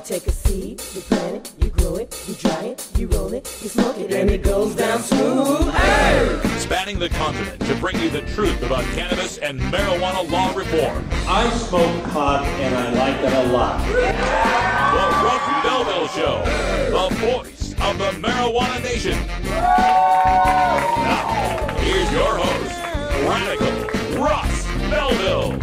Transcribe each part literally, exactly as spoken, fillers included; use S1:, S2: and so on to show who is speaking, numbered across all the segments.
S1: take a seed, you plant it, you grow it, you dry it, you roll it, you smoke it, and it goes down smooth. Hey!
S2: Spanning the continent to bring you the truth about cannabis and marijuana law reform.
S3: I smoke pot and I like it a lot.
S2: The Russ Belville Show, the voice of the marijuana nation. Now, here's your host, Radical Russ Belville.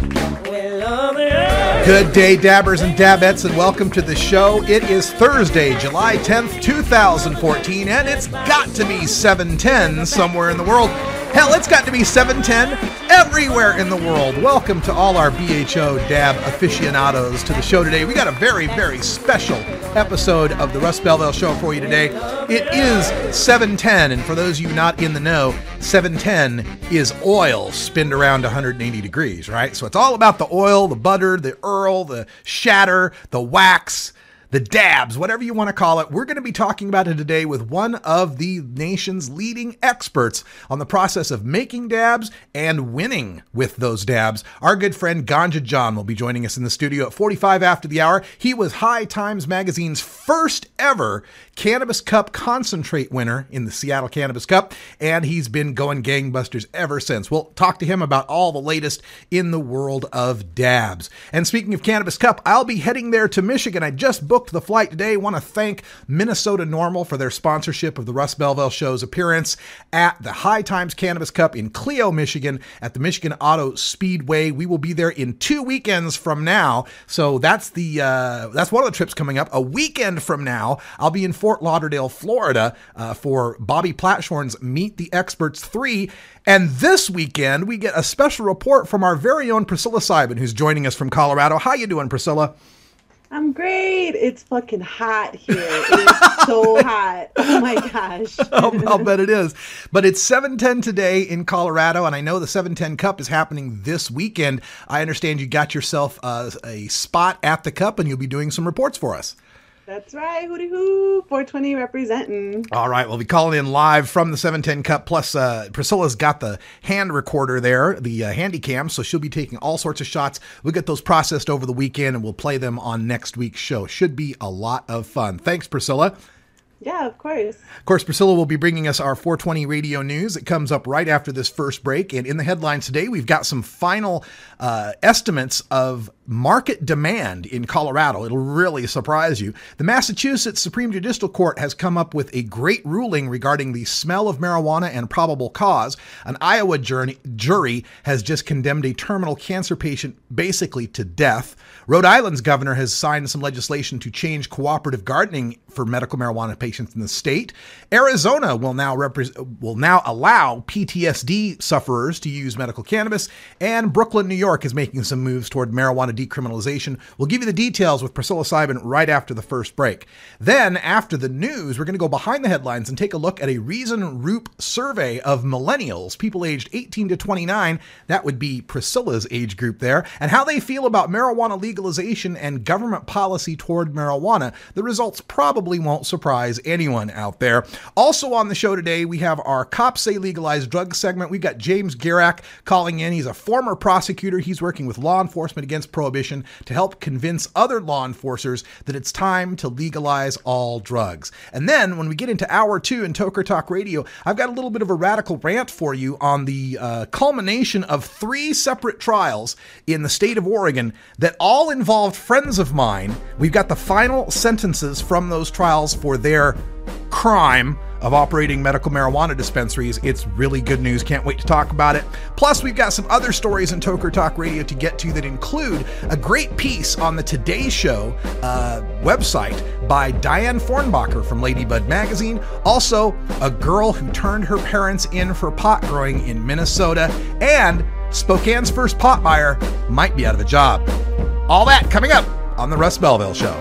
S4: Good day, dabbers and dabettes, and welcome to the show. It is Thursday, July tenth, two thousand fourteen, and it's got to be seven ten somewhere in the world. Hell, it's got to be seven ten everywhere in the world. Welcome to all our B H O dab aficionados to the show today. We got a very, very special episode of the Russ Belville Show for you today. It is seven ten, and for those of you not in the know, seven ten is oil spinned around one hundred eighty degrees, right? So it's all about the oil, the butter, the earl, the shatter, the wax, the dabs, whatever you want to call it. We're going to be talking about it today with one of the nation's leading experts on the process of making dabs and winning with those dabs. Our good friend Ganja John will be joining us in the studio at forty-five after the hour. He was High Times Magazine's first ever Cannabis Cup concentrate winner in the Seattle Cannabis Cup, and he's been going gangbusters ever since. We'll talk to him about all the latest in the world of dabs. And speaking of Cannabis Cup, I'll be heading there to Michigan. I just booked the flight today. I want to thank Minnesota Normal for their sponsorship of the Russ Belville Show's appearance at the High Times Cannabis Cup in Clio, Michigan at the Michigan Auto Speedway. We will be there in two weekends from now. So that's the uh, that's one of the trips coming up. A weekend from now, I'll be in Fort Lauderdale, Florida uh, for Bobby Platshorn's Meet the Experts three. And this weekend, we get a special report from our very own Priscilla Sibin, who's joining us from Colorado. How you doing, Priscilla?
S5: I'm great. It's fucking hot here. It's so hot. Oh my gosh.
S4: I'll, I'll bet it is. But it's seven ten today in Colorado, and I know the seven ten Cup is happening this weekend. I understand you got yourself uh, a spot at the Cup, and you'll be doing some reports for us.
S5: That's right. Hooty hoo. four twenty representing.
S4: All right. We'll be calling in live from the seven ten Cup. Plus, uh, Priscilla's got the hand recorder there, the uh, handy cam. So she'll be taking all sorts of shots. We'll get those processed over the weekend and we'll play them on next week's show. Should be a lot of fun. Thanks, Priscilla.
S5: Yeah, of course.
S4: Of course, Priscilla will be bringing us our four twenty radio news. It comes up right after this first break. And in the headlines today, we've got some final uh, estimates of market demand in Colorado. It'll really surprise you. The Massachusetts Supreme Judicial Court has come up with a great ruling regarding the smell of marijuana and probable cause. An Iowa jury, jury has just condemned a terminal cancer patient basically to death. Rhode Island's governor has signed some legislation to change cooperative gardening for medical marijuana patients in the state. Arizona will now repre- will now allow P T S D sufferers to use medical cannabis, and Brooklyn, New York is making some moves toward marijuana decriminalization. We'll give you the details with Priscilla Sibin right after the first break. Then, after the news, we're going to go behind the headlines and take a look at a Reason Roop survey of millennials, people aged eighteen to twenty-nine, that would be Priscilla's age group there, and how they feel about marijuana legalization and government policy toward marijuana. The results probably won't surprise anyone out there. Also on the show today, we have our Cops Say Legalized Drugs segment. We've got James Garak calling in. He's a former prosecutor. He's working with law enforcement against prohibition to help convince other law enforcers that it's time to legalize all drugs. And then when we get into hour two in Toker Talk Radio, I've got a little bit of a radical rant for you on the uh, culmination of three separate trials in the state of Oregon that all involved friends of mine. We've got the final sentences from those trials for their crime of operating medical marijuana dispensaries. It's really good news. Can't wait to talk about it. Plus, we've got some other stories in Toker Talk Radio to get to that include a great piece on the Today Show uh, website by Diane Fornbacher from Ladybud Magazine. Also, a girl who turned her parents in for pot growing in Minnesota, and Spokane's first pot buyer might be out of a job. All that coming up on the Russ Belville Show.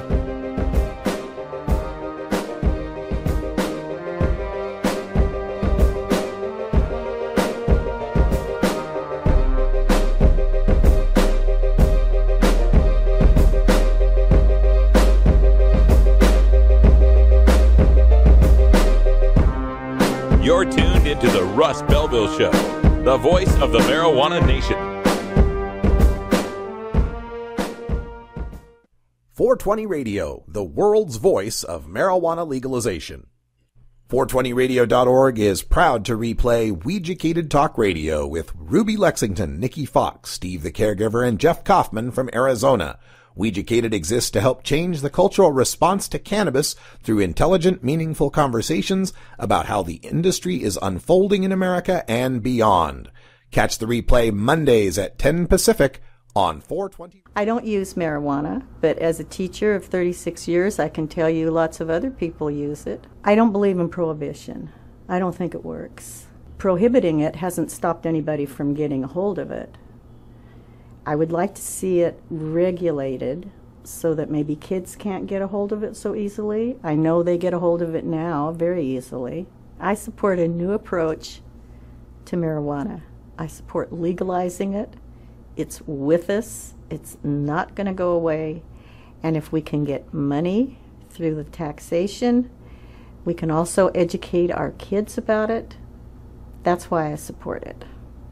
S2: You're tuned into the Russ Belville Show, the voice of the marijuana nation.
S6: four twenty Radio, the world's voice of marijuana legalization. four twenty radio dot org is proud to replay Weeducated Talk Radio with Ruby Lexington, Nikki Fox, Steve the Caregiver, and Jeff Kaufman from Arizona. Weeducated exists to help change the cultural response to cannabis through intelligent, meaningful conversations about how the industry is unfolding in America and beyond. Catch the replay Mondays at ten Pacific on four twenty.
S7: I don't use marijuana, but as a teacher of thirty-six years, I can tell you lots of other people use it. I don't believe in prohibition. I don't think it works. Prohibiting it hasn't stopped anybody from getting a hold of it. I would like to see it regulated so that maybe kids can't get a hold of it so easily. I know they get a hold of it now very easily. I support a new approach to marijuana. I support legalizing it. It's with us. It's not going to go away. And if we can get money through the taxation, we can also educate our kids about it. That's why I support it.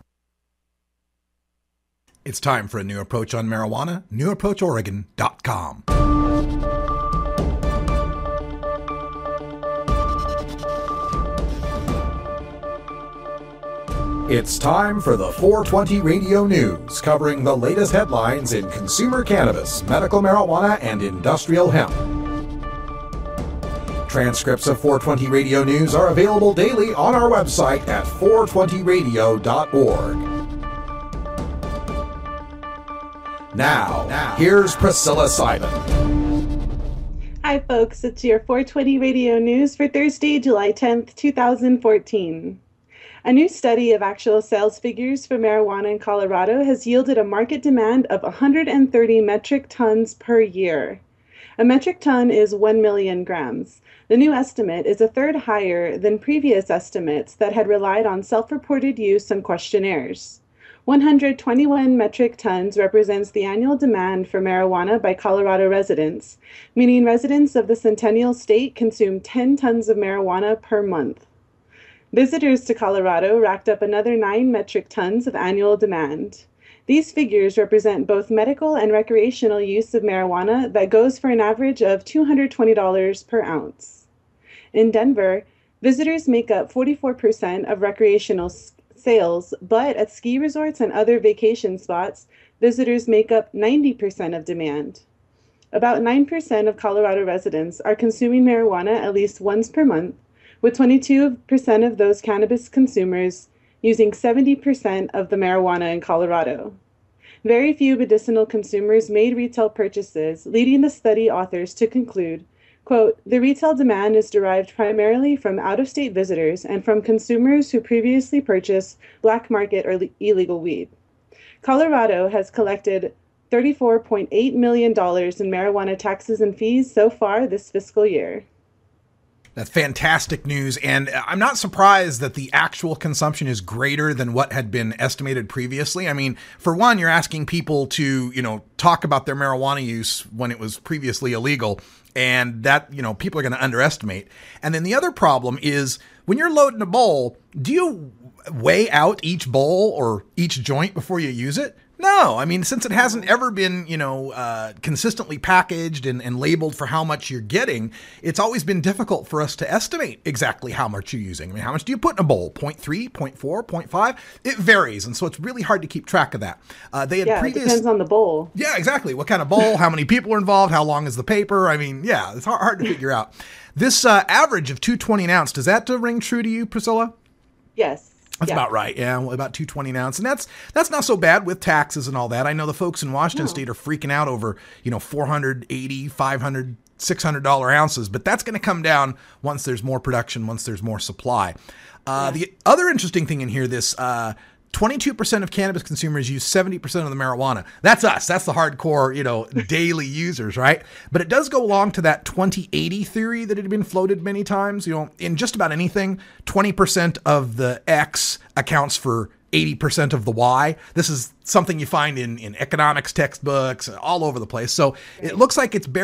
S4: It's time for a new approach on marijuana. new approach oregon dot com. It's time for the four twenty Radio News, covering the latest headlines in consumer cannabis, medical marijuana, and industrial hemp. Transcripts of four twenty Radio News are available daily on our website at four twenty radio dot org. Now, now, here's Priscilla Simon.
S5: Hi, folks. It's your four twenty Radio News for Thursday, July tenth, twenty fourteen. A new study of actual sales figures for marijuana in Colorado has yielded a market demand of one hundred thirty metric tons per year. A metric ton is one million grams. The new estimate is a third higher than previous estimates that had relied on self-reported use and questionnaires. one hundred twenty-one metric tons represents the annual demand for marijuana by Colorado residents, meaning residents of the Centennial State consume ten tons of marijuana per month. Visitors to Colorado racked up another nine metric tons of annual demand. These figures represent both medical and recreational use of marijuana that goes for an average of two hundred twenty dollars per ounce. In Denver, visitors make up forty-four percent of recreational sales, but at ski resorts and other vacation spots, visitors make up ninety percent of demand. About nine percent of Colorado residents are consuming marijuana at least once per month, with twenty-two percent of those cannabis consumers using seventy percent of the marijuana in Colorado. Very few medicinal consumers made retail purchases, leading the study authors to conclude, quote, "The retail demand is derived primarily from out-of-state visitors and from consumers who previously purchased black market or le- illegal weed." Colorado has collected thirty-four point eight million dollars in marijuana taxes and fees so far this fiscal year.
S4: That's fantastic news, and I'm not surprised that the actual consumption is greater than what had been estimated previously. I mean, for one, you're asking people to, you know, talk about their marijuana use when it was previously illegal, and that, you know, people are going to underestimate. And then the other problem is when you're loading a bowl, do you weigh out each bowl or each joint before you use it? No, I mean, since it hasn't ever been, you know, uh, consistently packaged and, and labeled for how much you're getting, it's always been difficult for us to estimate exactly how much you're using. I mean, how much do you put in a bowl? zero point three, zero point four, zero point five? It varies, and so it's really hard to keep track of that. Uh, they had
S5: yeah,
S4: previous...
S5: it depends on the bowl.
S4: Yeah, exactly. What kind of bowl, how many people are involved, how long is the paper? I mean, yeah, it's hard, hard to figure out. This uh, average of two twenty an ounce, does that uh, ring true to you, Priscilla?
S5: Yes.
S4: That's
S5: yeah.
S4: about right. Yeah, well, about two twenty an ounce. And that's that's not so bad with taxes and all that. I know the folks in Washington no. State are freaking out over, you know, four hundred eighty, five hundred, six hundred dollars ounces, but that's going to come down once there's more production, once there's more supply. Uh, yeah. The other interesting thing in here, this uh, twenty-two percent of cannabis consumers use seventy percent of the marijuana. That's us. That's the hardcore, you know, daily users, right? But it does go along to that twenty eighty theory that had been floated many times. You know, in just about anything, twenty percent of the X accounts for eighty percent of the Y. This is something you find in, in economics textbooks all over the place. So it looks like it's bared out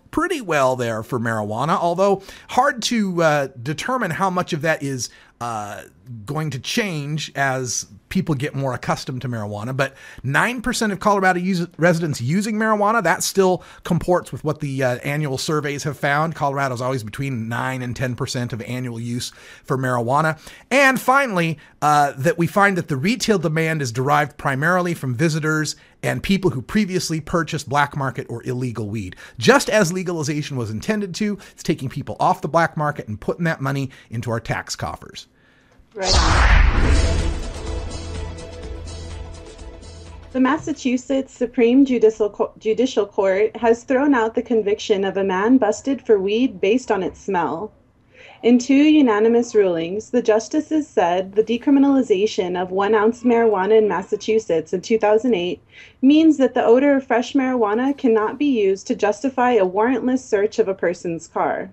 S4: pretty well there for marijuana, although hard to uh, determine how much of that is uh, going to change as people get more accustomed to marijuana. But nine percent of Colorado use- residents using marijuana, that still comports with what the uh, annual surveys have found. Colorado's always between nine and ten percent of annual use for marijuana. And finally, uh, that we find that the retail demand is derived primarily from visitors and people who previously purchased black market or illegal weed. Just as legalization was intended to, it's taking people off the black market and putting that money into our tax coffers.
S5: Right on. The Massachusetts Supreme Judicial, Co- Judicial Court has thrown out the conviction of a man busted for weed based on its smell. In two unanimous rulings, the justices said the decriminalization of one ounce marijuana in Massachusetts in two thousand eight means that the odor of fresh marijuana cannot be used to justify a warrantless search of a person's car.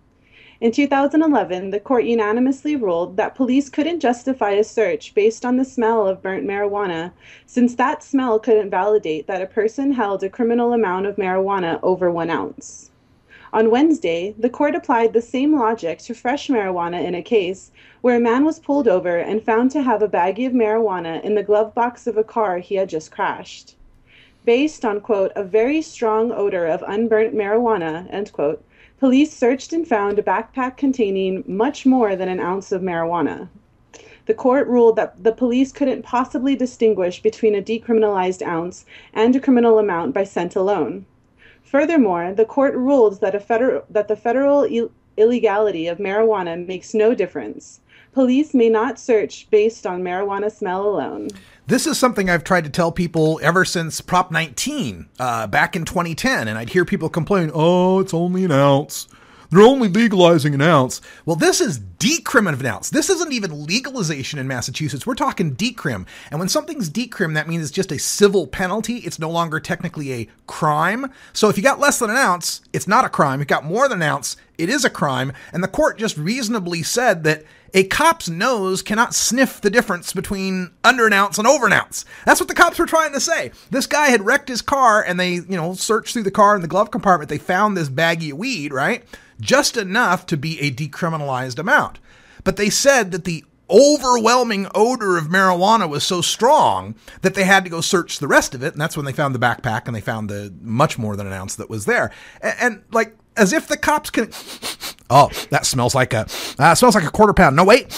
S5: In two thousand eleven, the court unanimously ruled that police couldn't justify a search based on the smell of burnt marijuana, since that smell couldn't validate that a person held a criminal amount of marijuana over one ounce. On Wednesday, the court applied the same logic to fresh marijuana in a case where a man was pulled over and found to have a baggie of marijuana in the glove box of a car he had just crashed. Based on, quote, a very strong odor of unburnt marijuana, end quote, police searched and found a backpack containing much more than an ounce of marijuana. The court ruled that the police couldn't possibly distinguish between a decriminalized ounce and a criminal amount by scent alone. Furthermore, the court ruled that, a federal, that the federal Ill- illegality of marijuana makes no difference. Police may not search based on marijuana smell alone.
S4: This is something I've tried to tell people ever since Prop nineteen uh, back in twenty ten, and I'd hear people complain, oh, it's only an ounce. They're only legalizing an ounce. Well, this is decrim of an ounce. This isn't even legalization in Massachusetts. We're talking decrim. And when something's decrim, that means it's just a civil penalty. It's no longer technically a crime. So if you got less than an ounce, it's not a crime. If you got more than an ounce, it is a crime. And the court just reasonably said that a cop's nose cannot sniff the difference between under an ounce and over an ounce. That's what the cops were trying to say. This guy had wrecked his car, and they, you know, searched through the car in the glove compartment. They found this baggie of weed, right? Just enough to be a decriminalized amount. But they said that the overwhelming odor of marijuana was so strong that they had to go search the rest of it. And that's when they found the backpack, and they found the much more than an ounce that was there. And, and like, as if the cops can, oh, that smells like a, uh, smells like a quarter pound. No, wait.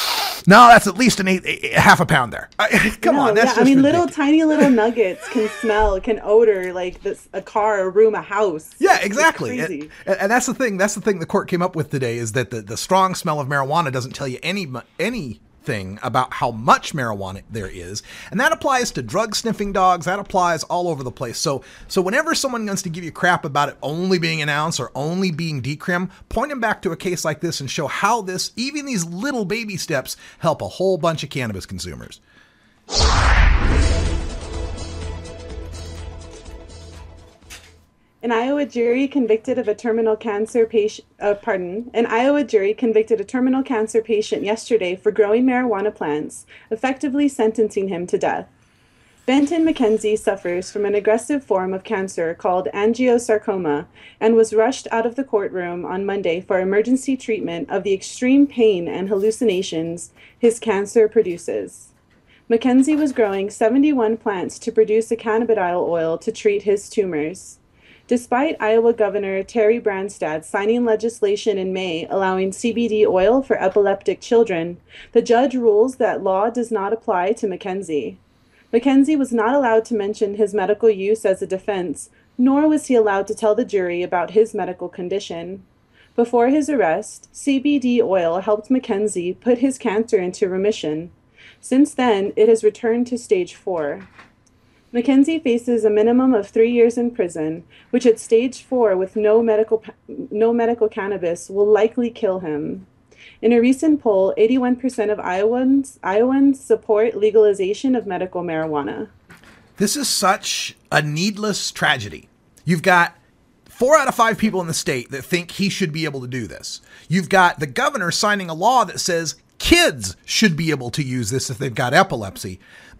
S4: No, that's at least an eight, a half a pound there. I, come
S5: no,
S4: on, that's
S5: yeah,
S4: just
S5: I mean,
S4: ridiculous.
S5: little tiny little nuggets can smell, can odor like this a car, a room, a house.
S4: Yeah,
S5: It's
S4: exactly.
S5: crazy.
S4: And, and that's the thing. That's the thing the court came up with today, is that the, the strong smell of marijuana doesn't tell you any anything about how much marijuana there is. And that applies to drug sniffing dogs. That applies all over the place. So so whenever someone wants to give you crap about it only being an ounce or only being decrim, point them back to a case like this and show how this, even these little baby steps, help a whole bunch of cannabis consumers.
S5: An Iowa jury convicted of a terminal cancer patient, uh, pardon, an Iowa jury convicted a terminal cancer patient yesterday for growing marijuana plants, effectively sentencing him to death. Benton McKenzie suffers from an aggressive form of cancer called angiosarcoma and was rushed out of the courtroom on Monday for emergency treatment of the extreme pain and hallucinations his cancer produces. McKenzie was growing seventy-one plants to produce a cannabidiol oil to treat his tumors. Despite Iowa Governor Terry Branstad signing legislation in May allowing C B D oil for epileptic children, the judge rules that law does not apply to McKenzie. McKenzie was not allowed to mention his medical use as a defense, nor was he allowed to tell the jury about his medical condition. Before his arrest, C B D oil helped McKenzie put his cancer into remission. Since then, it has returned to stage four. McKenzie faces a minimum of three years in prison, which at stage four with no medical no medical cannabis will likely kill him. In a recent poll, eighty-one percent of Iowans Iowans support legalization of medical marijuana.
S4: This is such a needless tragedy. You've got four out of five people in the state that think he should be able to do this. You've got the governor signing a law that says kids should be able to use this if they've got epilepsy.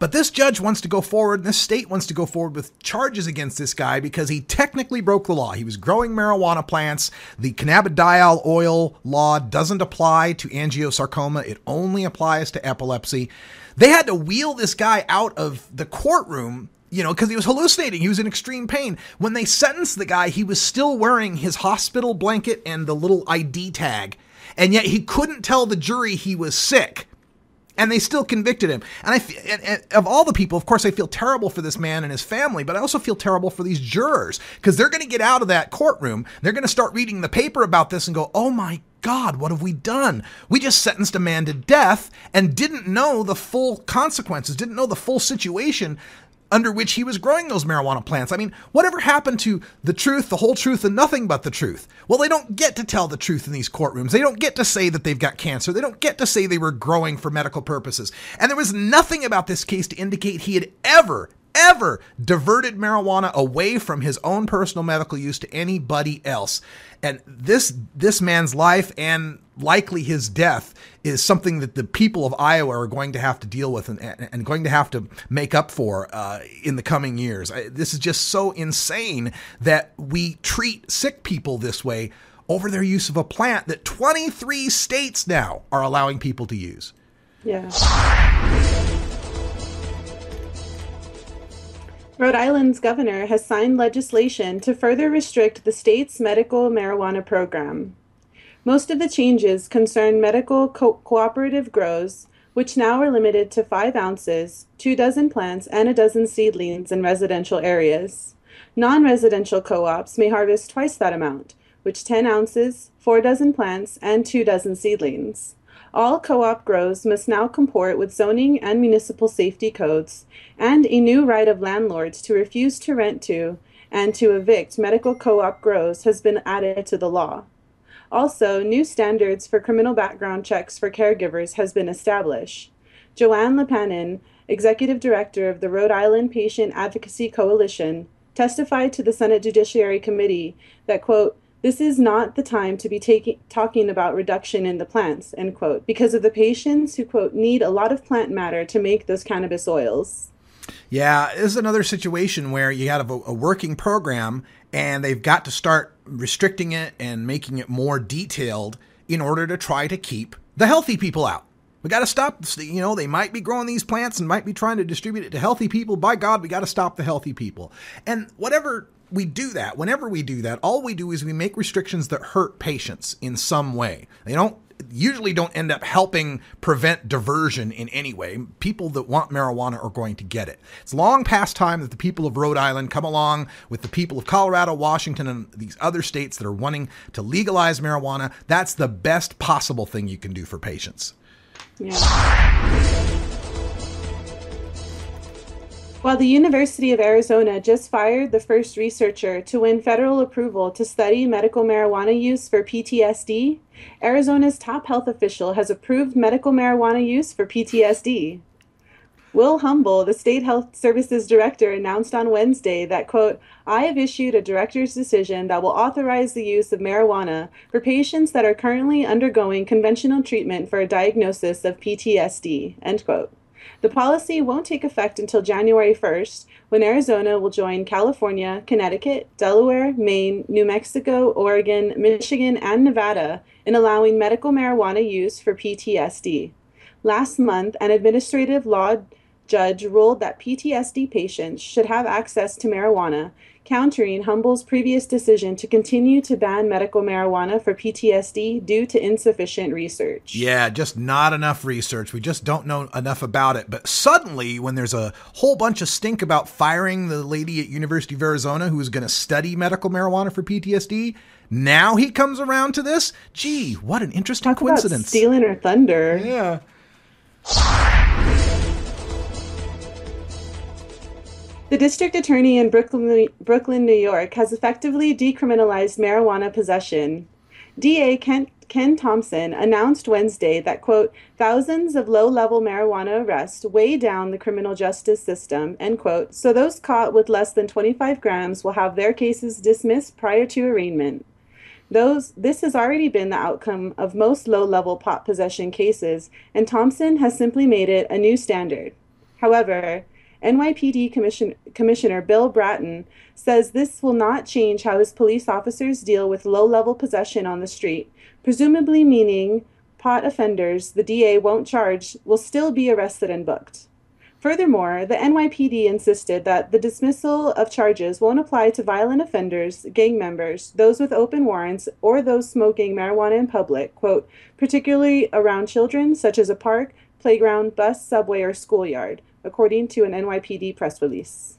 S4: But this judge wants to go forward, and this state wants to go forward with charges against this guy because he technically broke the law. He was growing marijuana plants. The cannabidiol oil law doesn't apply to angiosarcoma. It only applies to epilepsy. They had to wheel this guy out of the courtroom, you know, because he was hallucinating. He was in extreme pain. When they sentenced the guy, he was still wearing his hospital blanket and the little I D tag. And yet he couldn't tell the jury he was sick. And they still convicted him. And I, and, and of all the people, of course, I feel terrible for this man and his family, but I also feel terrible for these jurors because they're going to get out of that courtroom. They're going to start reading the paper about this and go, oh my God, what have we done? We just sentenced a man to death and didn't know the full consequences, didn't know the full situation under which he was growing those marijuana plants. I mean, whatever happened to the truth, the whole truth, and nothing but the truth? Well, they don't get to tell the truth in these courtrooms. They don't get to say that they've got cancer. They don't get to say they were growing for medical purposes. And there was nothing about this case to indicate he had ever, ever diverted marijuana away from his own personal medical use to anybody else. And this this man's life and likely his death is something that the people of Iowa are going to have to deal with and, and going to have to make up for uh, in the coming years. I, this is just so insane that we treat sick people this way over their use of a plant that twenty-three states now are allowing people to use.
S5: Yeah. Rhode Island's governor has signed legislation to further restrict the state's medical marijuana program. Most of the changes concern medical co- cooperative grows, which now are limited to five ounces, two dozen plants, and a dozen seedlings in residential areas. Non-residential co-ops may harvest twice that amount, which ten ounces, four dozen plants, and two dozen seedlings. All co-op grows must now comport with zoning and municipal safety codes, and a new right of landlords to refuse to rent to and to evict medical co-op grows has been added to the law. Also, new standards for criminal background checks for caregivers has been established. Joanne Lepanin, Executive Director of the Rhode Island Patient Advocacy Coalition, testified to the Senate Judiciary Committee that, quote, "This is not the time to be taking, talking about reduction in the plants," end quote, because of the patients who, quote, need a lot of plant matter to make those cannabis oils.
S4: Yeah, this is another situation where you have a, a working program and they've got to start restricting it and making it more detailed in order to try to keep the healthy people out. We got to stop, you know, they might be growing these plants and might be trying to distribute it to healthy people. By God, we got to stop the healthy people. And whatever we do that, whenever we do that, all we do is we make restrictions that hurt patients in some way. They don't usually don't end up helping prevent diversion in any way. People that want marijuana are going to get it. It's long past time that the people of Rhode Island come along with the people of Colorado, Washington, and these other states that are wanting to legalize marijuana. That's the best possible thing you can do for patients.
S5: Yeah. While the University of Arizona just fired the first researcher to win federal approval to study medical marijuana use for P T S D, Arizona's top health official has approved medical marijuana use for P T S D. Will Humble, the state health services director, announced on Wednesday that, quote, "I have issued a director's decision that will authorize the use of marijuana for patients that are currently undergoing conventional treatment for a diagnosis of P T S D," end quote. The policy won't take effect until January first, when Arizona will join California, Connecticut, Delaware, Maine, New Mexico, Oregon, Michigan, and Nevada in allowing medical marijuana use for P T S D. Last month, an administrative law judge ruled that P T S D patients should have access to marijuana, countering Humble's previous decision to continue to ban medical marijuana for P T S D due to insufficient research.
S4: Yeah, just not enough research. We just don't know enough about it. But suddenly, when there's a whole bunch of stink about firing the lady at University of Arizona who was going to study medical marijuana for P T S D, now he comes around to this? Gee, what an interesting
S5: Talk
S4: coincidence.
S5: About stealing her thunder.
S4: Yeah.
S5: The district attorney in Brooklyn, Brooklyn, New York, has effectively decriminalized marijuana possession. D A Ken, Ken Thompson announced Wednesday that, quote, "thousands of low-level marijuana arrests weigh down the criminal justice system," end quote, so those caught with less than twenty-five grams will have their cases dismissed prior to arraignment. Those, this has already been the outcome of most low-level pot possession cases, and Thompson has simply made it a new standard. However, N Y P D Commission, Commissioner Bill Bratton says this will not change how his police officers deal with low-level possession on the street, presumably meaning pot offenders the D A won't charge will still be arrested and booked. Furthermore, the N Y P D insisted that the dismissal of charges won't apply to violent offenders, gang members, those with open warrants, or those smoking marijuana in public, quote, particularly around children, such as a park, playground, bus, subway, or schoolyard, according to an N Y P D press release.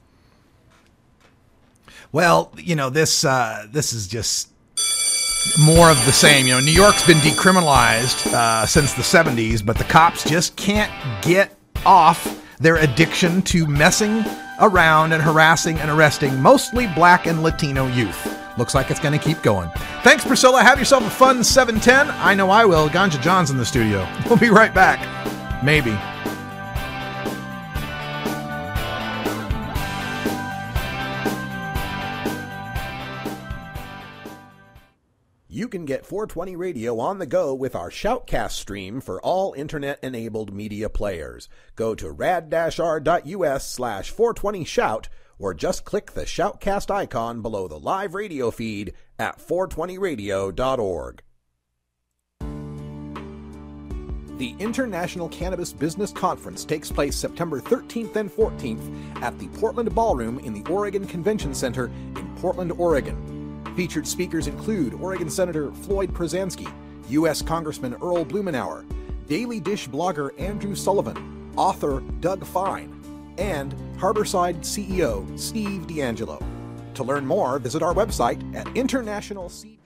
S4: Well, you know, this uh, this is just more of the same. You know, New York's been decriminalized uh, since the seventies, but the cops just can't get off their addiction to messing around and harassing and arresting mostly black and Latino youth. Looks like it's going to keep going. Thanks, Priscilla. Have yourself a fun seven ten. I know I will. Ganja John's in the studio. We'll be right back. Maybe.
S6: You can get four twenty Radio on the go with our Shoutcast stream for all internet-enabled media players. Go to rad-r.us slash 420shout or just click the Shoutcast icon below the live radio feed at four twenty radio dot org. The International Cannabis Business Conference takes place September thirteenth and fourteenth at the Portland Ballroom in the Oregon Convention Center in Portland, Oregon. Featured speakers include Oregon Senator Floyd Przansky, U S Congressman Earl Blumenauer, Daily Dish blogger Andrew Sullivan, author Doug Fine, and Harborside C E O Steve D'Angelo. To learn more, visit our website at international c.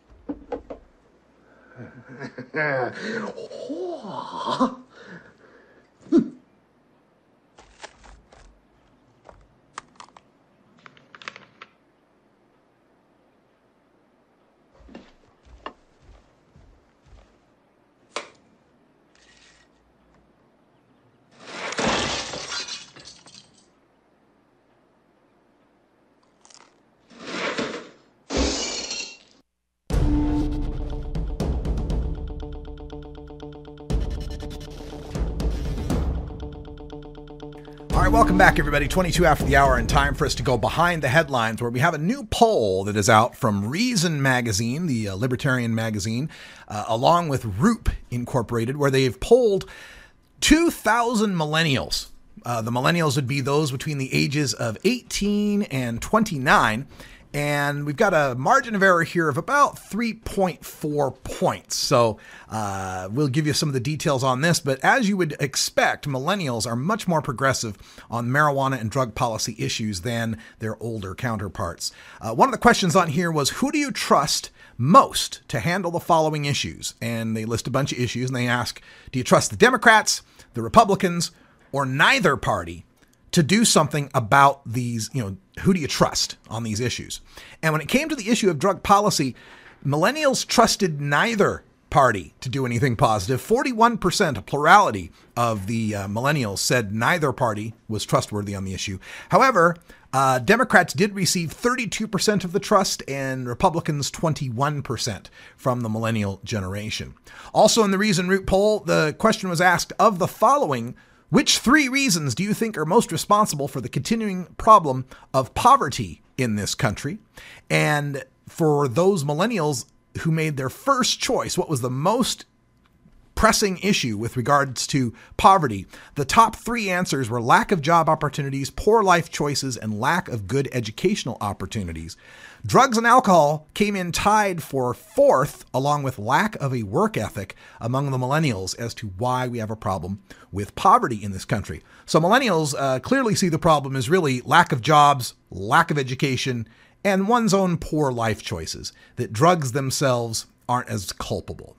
S4: All right, welcome back, everybody. twenty-two after the hour, and time for us to go behind the headlines, where we have a new poll that is out from Reason Magazine, the uh, libertarian magazine, uh, along with Roop Incorporated, where they've polled two thousand millennials. Uh, the millennials would be those between the ages of eighteen and twenty-nine. And we've got a margin of error here of about three point four points. So uh, we'll give you some of the details on this. But as you would expect, millennials are much more progressive on marijuana and drug policy issues than their older counterparts. Uh, one of the questions on here was, who do you trust most to handle the following issues? And they list a bunch of issues, and they ask, do you trust the Democrats, the Republicans, or neither party to do something about these, you know, who do you trust on these issues? And when it came to the issue of drug policy, millennials trusted neither party to do anything positive. forty-one percent, a plurality of the uh, millennials said neither party was trustworthy on the issue. However, uh, Democrats did receive thirty-two percent of the trust and Republicans twenty-one percent from the millennial generation. Also in the Reason Root poll, the question was asked, of the following, which three reasons do you think are most responsible for the continuing problem of poverty in this country? And for those millennials who made their first choice, what was the most pressing issue with regards to poverty? The top three answers were lack of job opportunities, poor life choices, and lack of good educational opportunities. Drugs and alcohol came in tied for fourth, along with lack of a work ethic among the millennials as to why we have a problem with poverty in this country. So millennials uh, clearly see the problem as really lack of jobs, lack of education, and one's own poor life choices, that drugs themselves aren't as culpable.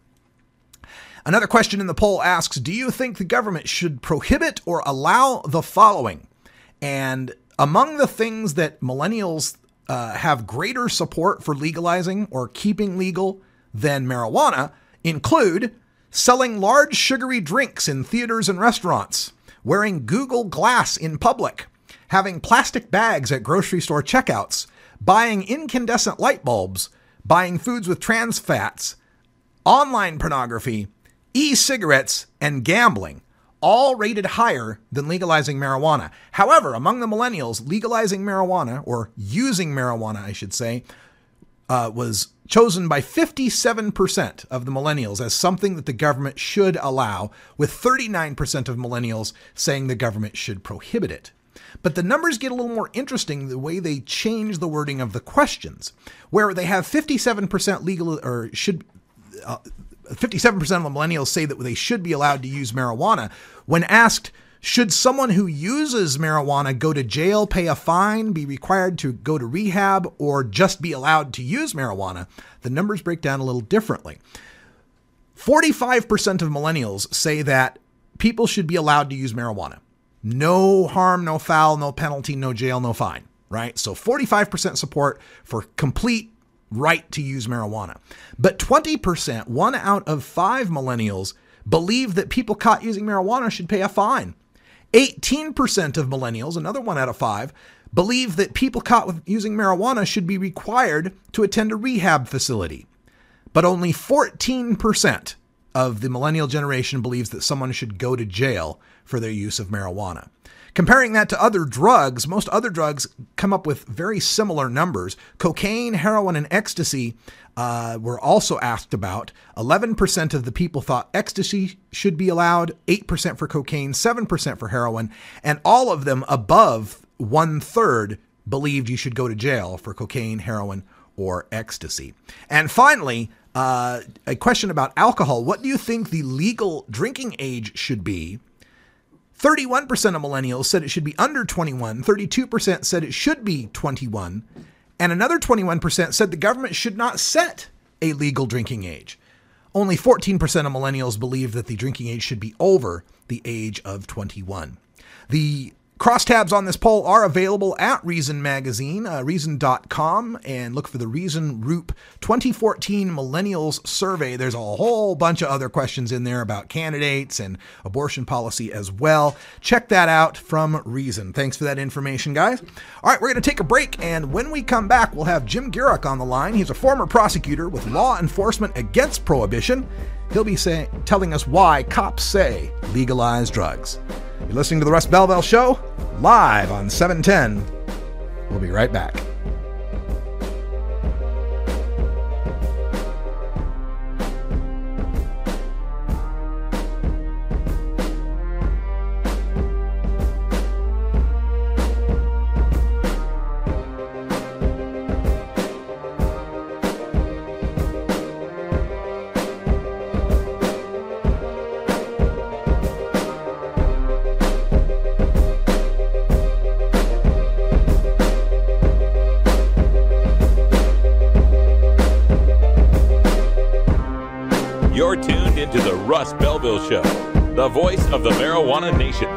S4: Another question in the poll asks, do you think the government should prohibit or allow the following? And among the things that millennials uh, have greater support for legalizing or keeping legal than marijuana include selling large sugary drinks in theaters and restaurants, wearing Google Glass in public, having plastic bags at grocery store checkouts, buying incandescent light bulbs, buying foods with trans fats, online pornography, e-cigarettes, and gambling. all rated higher than legalizing marijuana. However, among the millennials, legalizing marijuana, or using marijuana, I should say, uh, was chosen by fifty-seven percent of the millennials as something that the government should allow, with thirty-nine percent of millennials saying the government should prohibit it. But the numbers get a little more interesting the way they change the wording of the questions, where they have fifty-seven percent legal or should uh, fifty-seven percent of the millennials say that they should be allowed to use marijuana. When asked, should someone who uses marijuana go to jail, pay a fine, be required to go to rehab, or just be allowed to use marijuana, the numbers break down a little differently. forty-five percent of millennials say that people should be allowed to use marijuana. No harm, no foul, no penalty, no jail, no fine, right? So forty-five percent support for complete right to use marijuana. But twenty percent, one out of five millennials, believe that people caught using marijuana should pay a fine. eighteen percent of millennials, another one out of five, believe that people caught with using marijuana should be required to attend a rehab facility. But only fourteen percent of the millennial generation believes that someone should go to jail for their use of marijuana. Comparing that to other drugs, most other drugs come up with very similar numbers. Cocaine, heroin, and ecstasy uh, were also asked about. eleven percent of the people thought ecstasy should be allowed, eight percent for cocaine, seven percent for heroin, and all of them above one-third believed you should go to jail for cocaine, heroin, or ecstasy. And finally, uh, a question about alcohol. What do you think the legal drinking age should be? thirty-one percent of millennials said it should be under twenty-one, thirty-two percent said it should be twenty-one, and another twenty-one percent said the government should not set a legal drinking age. Only fourteen percent of millennials believe that the drinking age should be over the age of twenty-one. The crosstabs on this poll are available at Reason Magazine, uh, reason dot com, and look for the Reason R O O P twenty fourteen Millennials Survey. There's a whole bunch of other questions in there about candidates and abortion policy as well. Check that out from Reason. Thanks for that information, guys. All right, we're going to take a break, and when we come back, we'll have Jim Gierach on the line. He's a former prosecutor with Law Enforcement Against Prohibition. He'll be say, telling us why cops say legalize drugs. You're listening to the Russ Belville Show, live on seven ten. We'll be right back.
S2: You're tuned into the Russ Belville Show, the voice of the marijuana nation.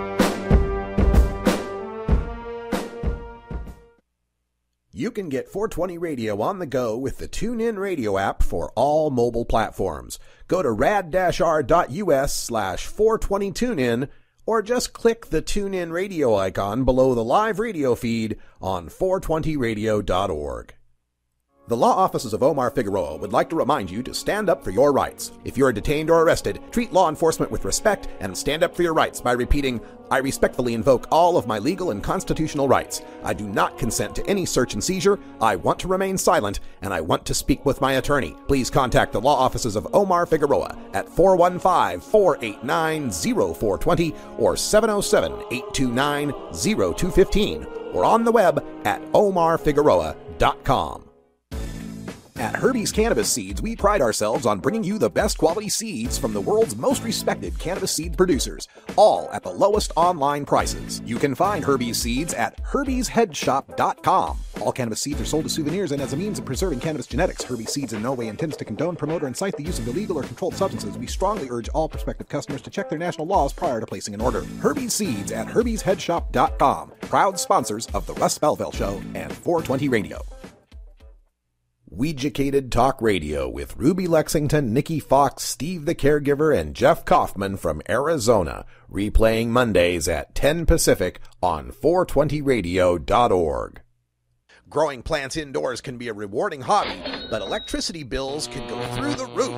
S6: You can get four twenty Radio on the go with the TuneIn Radio app for all mobile platforms. Go to rad-r.us slash 420TuneIn or just click the TuneIn Radio icon below the live radio feed on four twenty radio dot org. The law offices of Omar Figueroa would like to remind you to stand up for your rights. If you are detained or arrested, treat law enforcement with respect and stand up for your rights by repeating, I respectfully invoke all of my legal and constitutional rights. I do not consent to any search and seizure. I want to remain silent, and I want to speak with my attorney. Please contact the law offices of Omar Figueroa at four one five, four eight nine, zero four two zero or seven oh seven, eight two nine, zero two one five or on the web at omar figueroa dot com. At Herbie's Cannabis Seeds, we pride ourselves on bringing you the best quality seeds from the world's most respected cannabis seed producers, all at the lowest online prices. You can find Herbie's Seeds at herbies head shop dot com. All cannabis seeds are sold as souvenirs and as a means of preserving cannabis genetics. Herbie's Seeds in no way intends to condone, promote, or incite the use of illegal or controlled substances. We strongly urge all prospective customers to check their national laws prior to placing an order. Herbie's Seeds at herbies head shop dot com. Proud sponsors of the Russ Belville Show and four twenty Radio. Weeducated Talk Radio with Ruby Lexington, Nikki Fox, Steve the Caregiver, and Jeff Kaufman from Arizona, replaying Mondays at ten Pacific on four twenty radio dot org. Growing plants indoors can be a rewarding hobby, but electricity bills can go through the roof.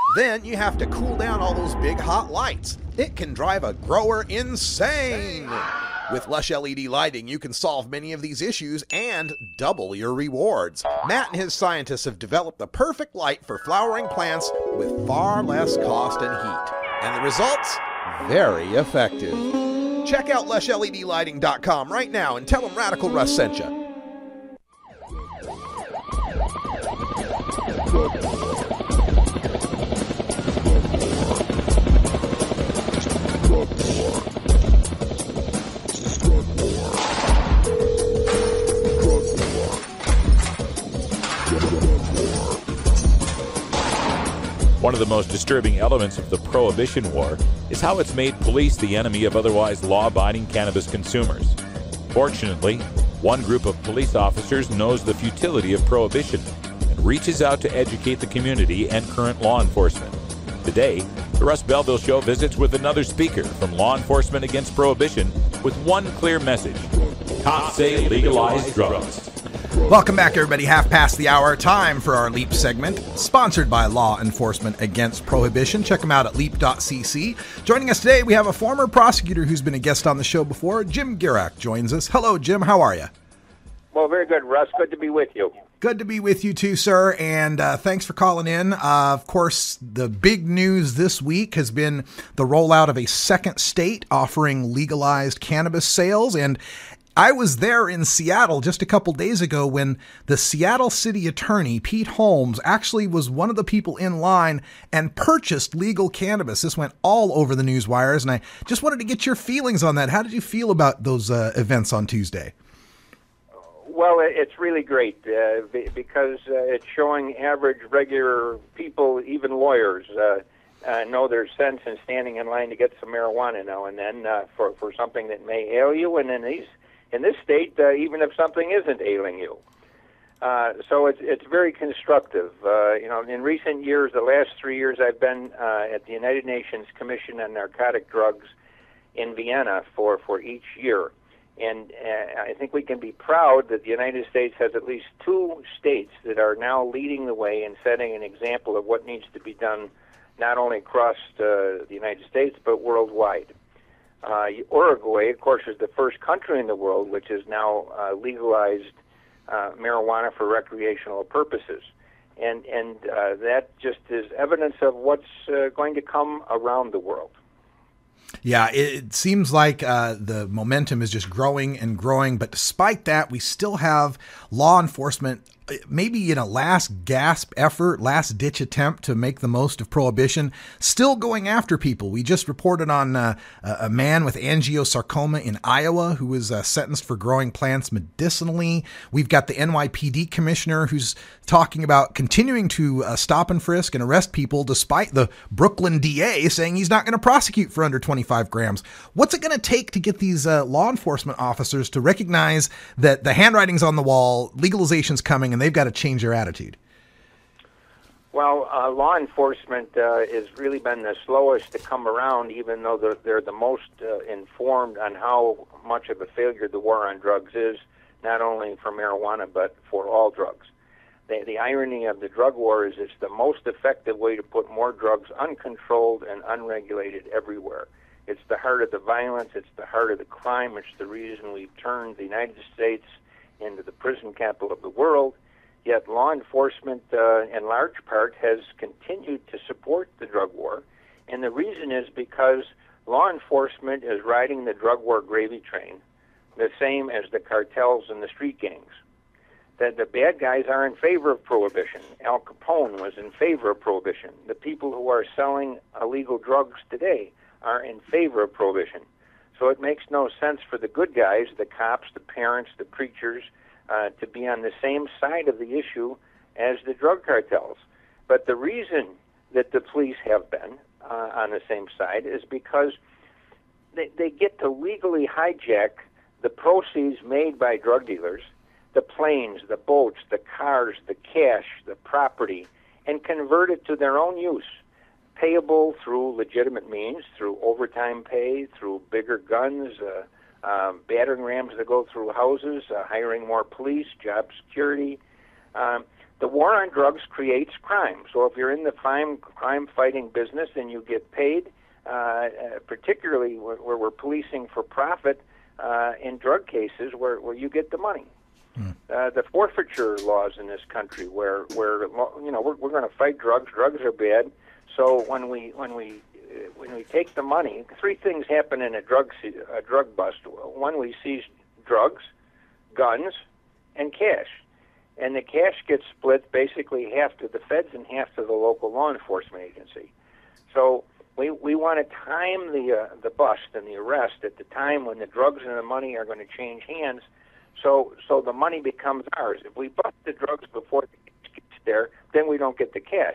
S6: Then you have to cool down all those big hot lights. It can drive a grower insane. With Lush L E D lighting, you can solve many of these issues and double your rewards. Matt and his scientists have developed the perfect light for flowering plants with far less cost and heat. And the results? Very effective. Check out lush L E D lighting dot com right now and tell them Radical Russ sent you.
S2: One of the most disturbing elements of the Prohibition War is how it's made police the enemy of otherwise law-abiding cannabis consumers. Fortunately, one group of police officers knows the futility of prohibition and reaches out to educate the community and current law enforcement. Today, the Russ Belville Show visits with another speaker from Law Enforcement Against Prohibition with one clear message: cops say legalize drugs.
S4: Welcome back, everybody. Half past the hour. Time for our LEAP segment, sponsored by Law Enforcement Against Prohibition. Check them out at leap dot c c. Joining us today, we have a former prosecutor who's been a guest on the show before. Jim Gierach joins us. Hello, Jim. How are you?
S8: Well, very good, Russ. Good to be with you.
S4: Good to be with you too, sir, and uh, thanks for calling in. Uh, of course, the big news this week has been the rollout of a second state offering legalized cannabis sales, and I was there in Seattle just a couple days ago when the Seattle City Attorney, Pete Holmes, actually was one of the people in line and purchased legal cannabis. This went all over the news wires, and I just wanted to get your feelings on that. How did you feel about those uh, events on Tuesday?
S8: Well, it's really great uh, because uh, it's showing average, regular people, even lawyers, uh, uh, know their sense in standing in line to get some marijuana now and then uh, for, for something that may ail you. And in these in this state, uh, even if something isn't ailing you. Uh, so it's it's very constructive. Uh, you know, in recent years, the last three years, I've been uh, at the United Nations Commission on Narcotic Drugs in Vienna for, for each year. And uh, I think we can be proud that the United States has at least two states that are now leading the way and setting an example of what needs to be done not only across uh, the United States but worldwide. Uh, Uruguay, of course, is the first country in the world which has now uh, legalized uh, marijuana for recreational purposes. And, and uh, that just is evidence of what's uh, going to come around the world.
S4: Yeah, it seems like uh, the momentum is just growing and growing. But despite that, we still have law enforcement maybe in a last gasp effort, last ditch attempt to make the most of prohibition, still going after people. We just reported on uh, a man with angiosarcoma in Iowa who was uh, sentenced for growing plants medicinally. We've got the N Y P D commissioner who's talking about continuing to uh, stop and frisk and arrest people despite the Brooklyn D A saying he's not going to prosecute for under twenty-five grams. What's it going to take to get these uh, law enforcement officers to recognize that the handwriting's on the wall, legalization's coming, and they've got to change their attitude?
S8: Well, uh, law enforcement uh, has really been the slowest to come around, even though they're, they're the most uh, informed on how much of a failure the war on drugs is, not only for marijuana, but for all drugs. The, the irony of the drug war is it's the most effective way to put more drugs uncontrolled and unregulated everywhere. It's the heart of the violence. It's the heart of the crime. It's the reason we've turned the United States into the prison capital of the world. Yet law enforcement, uh, in large part, has continued to support the drug war. And the reason is because law enforcement is riding the drug war gravy train, the same as the cartels and the street gangs. That the bad guys are in favor of prohibition. Al Capone was in favor of prohibition. The people who are selling illegal drugs today are in favor of prohibition. So it makes no sense for the good guys, the cops, the parents, the preachers, uh, to be on the same side of the issue as the drug cartels. But the reason that the police have been uh, on the same side is because they, they get to legally hijack the proceeds made by drug dealers, the planes, the boats, the cars, the cash, the property, and convert it to their own use, payable through legitimate means, through overtime pay, through bigger guns, uh, um, battering rams that go through houses, uh, hiring more police, job security. Um, the war on drugs creates crime. So if you're in the crime crime fighting business and you get paid, uh, uh, particularly where, where we're policing for profit uh, in drug cases, where, where you get the money. Mm. Uh, the forfeiture laws in this country, where where you know we're, we're going to fight drugs. Drugs are bad. So when we when we uh, when we take the money, three things happen in a drug a drug bust. One, we seize drugs, guns, and cash. And the cash gets split basically half to the feds and half to the local law enforcement agency. So we we want to time the uh, the bust and the arrest at the time when the drugs and the money are going to change hands, so so the money becomes ours. If we bust the drugs before the cash gets there, then we don't get the cash.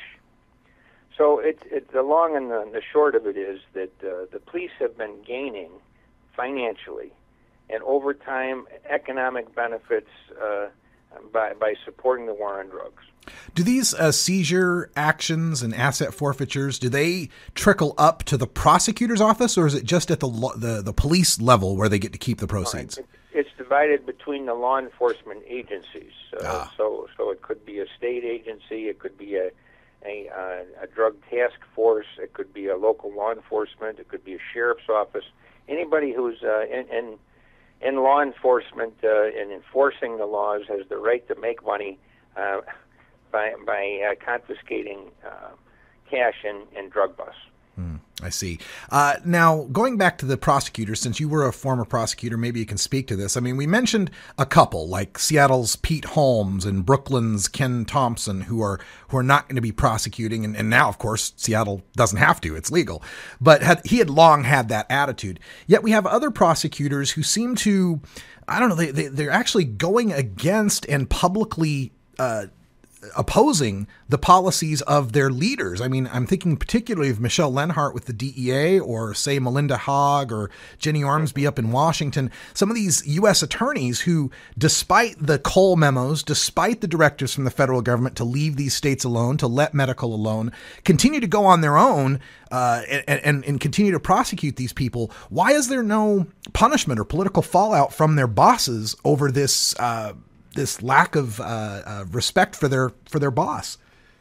S8: So it, it, the long and the, the short of it is that uh, the police have been gaining financially and over time economic benefits uh, by by supporting the war on drugs.
S4: Do these uh, seizure actions and asset forfeitures, do they trickle up to the prosecutor's office, or is it just at the lo- the, the police level where they get to keep the proceeds?
S8: It, it's divided between the law enforcement agencies. Uh,
S4: ah.
S8: So so it could be a state agency, it could be a a, uh, a drug task force, it could be a local law enforcement, it could be a sheriff's office. Anybody who's uh, in, in in law enforcement uh, and enforcing the laws has the right to make money uh, by by uh, confiscating uh, cash in, in drug busts.
S4: Hmm, I see. Uh, now, going back to the prosecutors, since you were a former prosecutor, maybe you can speak to this. I mean, we mentioned a couple, like Seattle's Pete Holmes and Brooklyn's Ken Thompson, who are who are not going to be prosecuting. And, and now, of course, Seattle doesn't have to. It's legal. But had, he had long had that attitude. Yet we have other prosecutors who seem to, I don't know, they, they, they're actually going against and publicly uh opposing the policies of their leaders. I mean, I'm thinking particularly of Michelle Lenhart with the D E A, or say Melinda Hogg or Jenny Ormsby up in Washington. Some of these U S attorneys who, despite the Cole memos, despite the directives from the federal government to leave these states alone, to let medical alone, continue to go on their own uh, and, and, and continue to prosecute these people. Why is there no punishment or political fallout from their bosses over this uh this lack of uh, uh, respect for their for their boss?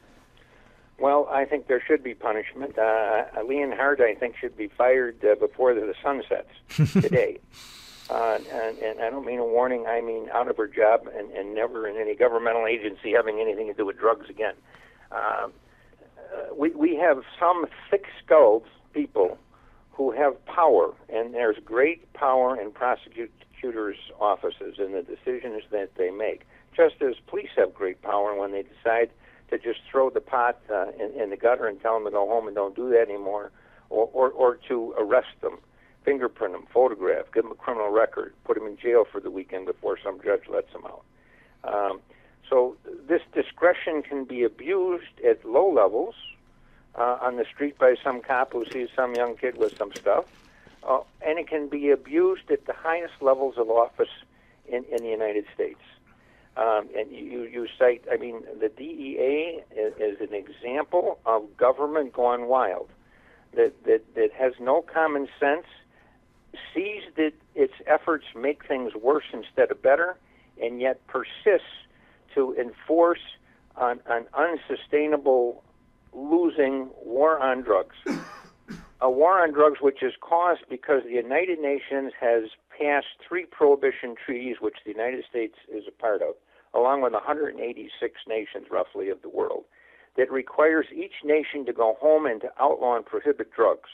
S8: Well, I think there should be punishment. Uh, Leonhardt, I think, should be fired uh, before the sun sets today. uh, and, and I don't mean a warning. I mean out of her job and, and never in any governmental agency having anything to do with drugs again. Uh, uh, we, we have some thick-skulled people who have power, and there's great power in prosecuting prosecutors' offices and the decisions that they make, just as police have great power when they decide to just throw the pot uh, in, in the gutter and tell them to go home and don't do that anymore, or, or, or to arrest them, fingerprint them, photograph, give them a criminal record, put them in jail for the weekend before some judge lets them out. Um, so this discretion can be abused at low levels uh, on the street by some cop who sees some young kid with some stuff. Uh, and it can be abused at the highest levels of office in, in the United States. Um, and you, you cite, I mean, the D E A is, is an example of government gone wild, that, that, that has no common sense, sees that its efforts make things worse instead of better, and yet persists to enforce an, an unsustainable, losing war on drugs. A war on drugs which is caused because the United Nations has passed three prohibition treaties, which the United States is a part of, along with one hundred eighty-six nations roughly of the world, that requires each nation to go home and to outlaw and prohibit drugs.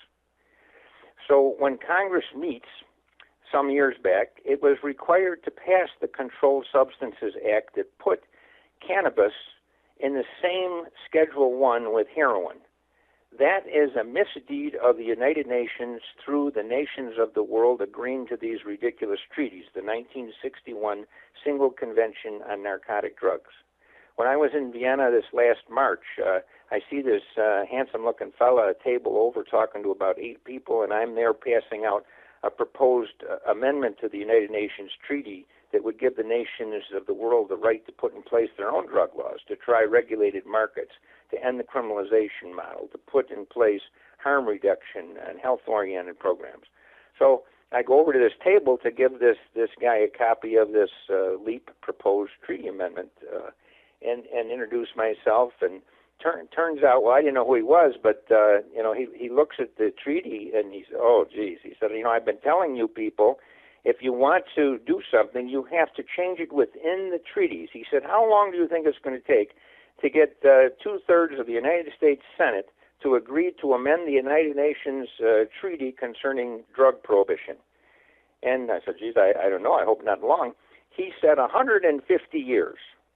S8: So when Congress meets some years back, it was required to pass the Controlled Substances Act that put cannabis in the same Schedule One with heroin. That is a misdeed of the United Nations through the nations of the world agreeing to these ridiculous treaties, the nineteen sixty-one Single Convention on Narcotic Drugs. When I was in Vienna this last March, uh, I see this uh, handsome-looking fella at a table over talking to about eight people, and I'm there passing out a proposed uh, amendment to the United Nations treaty that would give the nations of the world the right to put in place their own drug laws, to try regulated markets, to end the criminalization model, to put in place harm reduction and health-oriented programs. So I go over to this table to give this, this guy a copy of this uh, LEAP proposed treaty amendment, uh, and, and introduce myself. And turn, turns out, well, I didn't know who he was, but, uh, you know, he, he looks at the treaty and he said, oh, geez. He said, you know, I've been telling you people, if you want to do something, you have to change it within the treaties. He said, how long do you think it's going to take to get uh, two-thirds of the United States Senate to agree to amend the United Nations uh, treaty concerning drug prohibition? And I said, geez, I, I don't know. I hope not long. He said one hundred fifty years.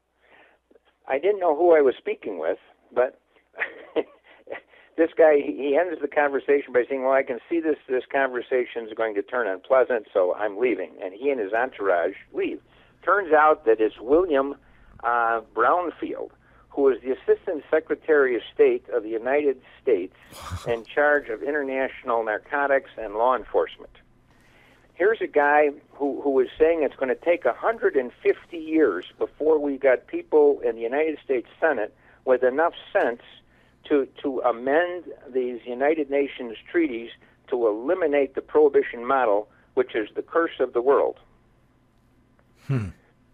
S8: I didn't know who I was speaking with, but this guy, he ends the conversation by saying, well, I can see this, this conversation is going to turn unpleasant, so I'm leaving. And he and his entourage leave. Turns out that it's William uh, Brownfield, who is the Assistant Secretary of State of the United States in charge of international narcotics and law enforcement. Here's a guy who, who is saying it's going to take one hundred fifty years before we got people in the United States Senate with enough sense to, to amend these United Nations treaties to eliminate the prohibition model, which is the curse of the world.
S4: Hmm.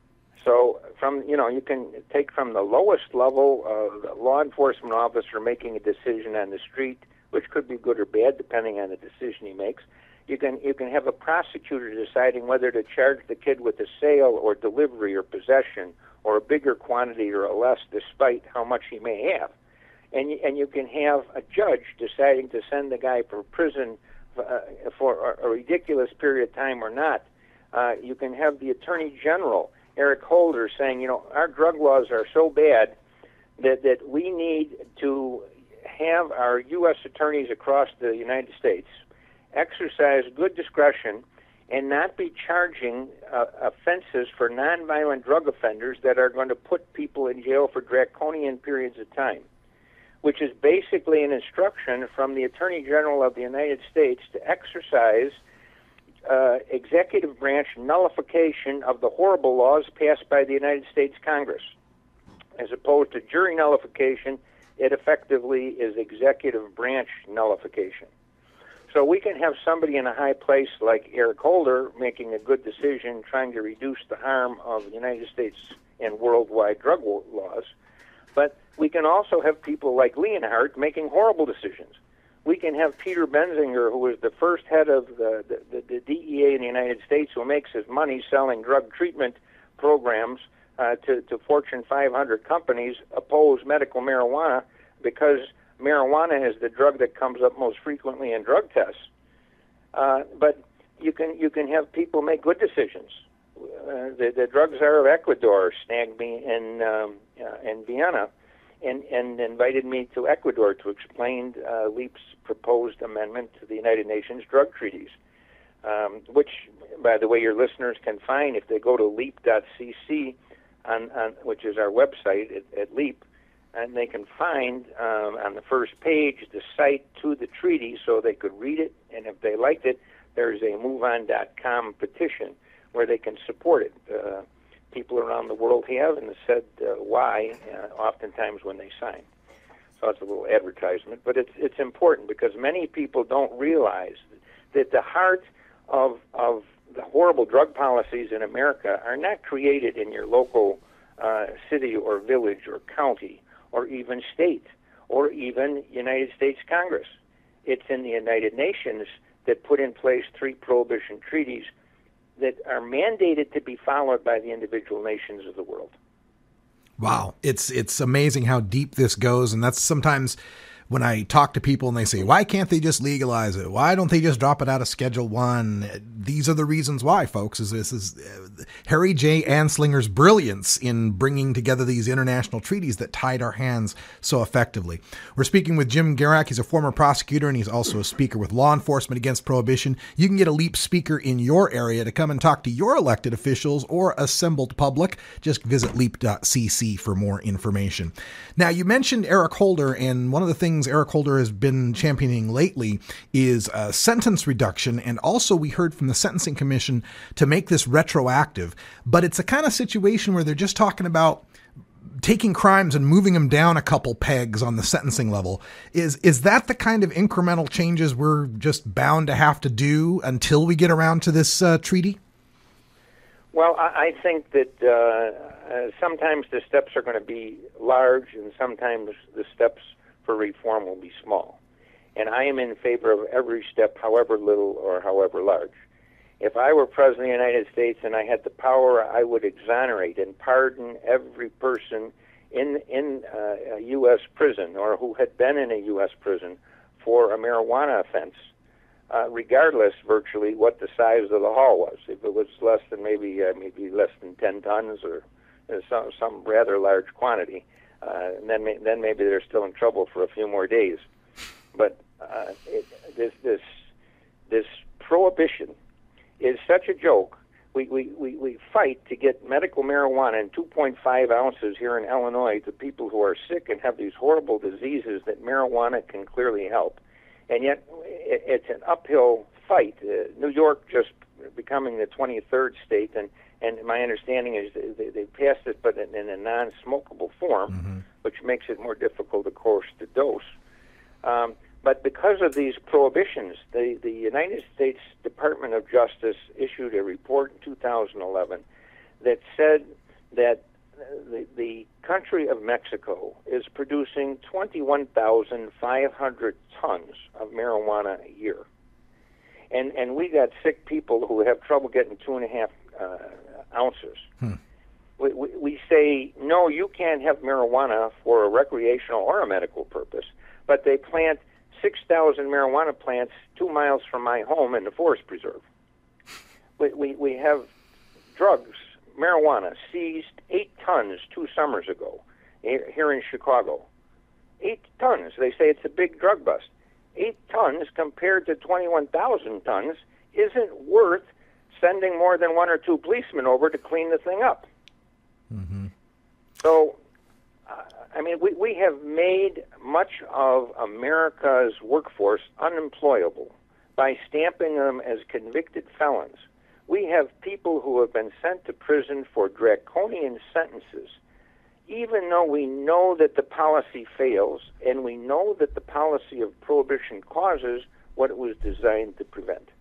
S8: So from, you know, you can take from the lowest level of a law enforcement officer making a decision on the street, which could be good or bad depending on the decision he makes. You can you can have a prosecutor deciding whether to charge the kid with a sale or delivery or possession or a bigger quantity or a less, despite how much he may have. And you, and you can have a judge deciding to send the guy for prison uh, for a, a ridiculous period of time or not. Uh, you can have the Attorney General, Eric Holder, saying, you know, our drug laws are so bad that, that we need to have our U S attorneys across the United States exercise good discretion and not be charging uh, offenses for nonviolent drug offenders that are going to put people in jail for draconian periods of time, which is basically an instruction from the Attorney General of the United States to exercise uh, executive branch nullification of the horrible laws passed by the United States Congress. As opposed to jury nullification, it effectively is executive branch nullification. So we can have somebody in a high place like Eric Holder making a good decision, trying to reduce the harm of the United States and worldwide drug laws, but we can also have people like Leonhardt making horrible decisions. We can have Peter Benzinger, who was the first head of the, the, the D E A in the United States, who makes his money selling drug treatment programs uh, to, to Fortune five hundred companies, oppose medical marijuana because marijuana is the drug that comes up most frequently in drug tests. Uh, but you can you can have people make good decisions. Uh, the, the drug czar of Ecuador snagged me in um, uh, in Vienna, and, and invited me to Ecuador to explain uh, LEAP's proposed amendment to the United Nations drug treaties, um, which, by the way, your listeners can find if they go to leap dot c c, on, on which is our website at, at LEAP. And they can find um, on the first page the site to the treaty so they could read it. And if they liked it, there's a move on dot com petition where they can support it. Uh, people around the world have and have said uh, why, uh, oftentimes when they sign. So it's a little advertisement. But it's it's important because many people don't realize that the heart of, of the horrible drug policies in America are not created in your local uh, city or village or county, or even state, or even United States Congress. It's in the United Nations that put in place three prohibition treaties that are mandated to be followed by the individual nations of the world.
S4: Wow. It's it's amazing how deep this goes, and that's sometimes when I talk to people and they say, why can't they just legalize it? Why don't they just drop it out of Schedule One? These are the reasons why, folks, is this is uh, Harry J. Anslinger's brilliance in bringing together these international treaties that tied our hands so effectively. We're speaking with Jim Gierach. He's a former prosecutor, and he's also a speaker with Law Enforcement Against Prohibition. You can get a LEAP speaker in your area to come and talk to your elected officials or assembled public. Just visit leap dot c c for more information. Now, you mentioned Eric Holder, and one of the things Eric Holder has been championing lately is uh, sentence reduction, and also we heard from the Sentencing Commission to make this retroactive. But it's a kind of situation where they're just talking about taking crimes and moving them down a couple pegs on the sentencing level. Is is that the kind of incremental changes we're just bound to have to do until we get around to this uh, treaty?
S8: Well, I, I think that uh, uh, sometimes the steps are going to be large, and sometimes the steps for reform will be small. And I am in favor of every step, however little or however large. If I were President of the United States and I had the power, I would exonerate and pardon every person in in uh, a U S prison or who had been in a U S prison for a marijuana offense, uh, regardless virtually what the size of the haul was. If it was less than maybe uh, maybe less than ten tons or uh, some some rather large quantity, uh, and then may, then maybe they're still in trouble for a few more days. But uh, it, this this this prohibition is such a joke. We, we, we, we fight to get medical marijuana in two point five ounces here in Illinois to people who are sick and have these horrible diseases that marijuana can clearly help. And yet it, it's an uphill fight. Uh, New York just becoming the twenty-third state, and, and my understanding is they, they passed it but in, in a non-smokable form, mm-hmm. which makes it more difficult, of course, to dose. Um, But because of these prohibitions, the, the United States Department of Justice issued a report in two thousand eleven that said that the, the country of Mexico is producing twenty-one thousand five hundred tons of marijuana a year. And and we got sick people who have trouble getting two and a half uh, ounces. Hmm. We, we, we say, no, you can't have marijuana for a recreational or a medical purpose, but they plant six thousand marijuana plants two miles from my home in the forest preserve. We, we, we have drugs, marijuana, seized eight tons two summers ago here in Chicago. Eight tons. They say it's a big drug bust. Eight tons compared to twenty-one thousand tons isn't worth sending more than one or two policemen over to clean the thing up. Mm-hmm. So, uh, I mean, we, we have made much of America's workforce unemployable by stamping them as convicted felons. We have people who have been sent to prison for draconian sentences, even though we know that the policy fails, and we know that the policy of prohibition causes what it was designed to prevent.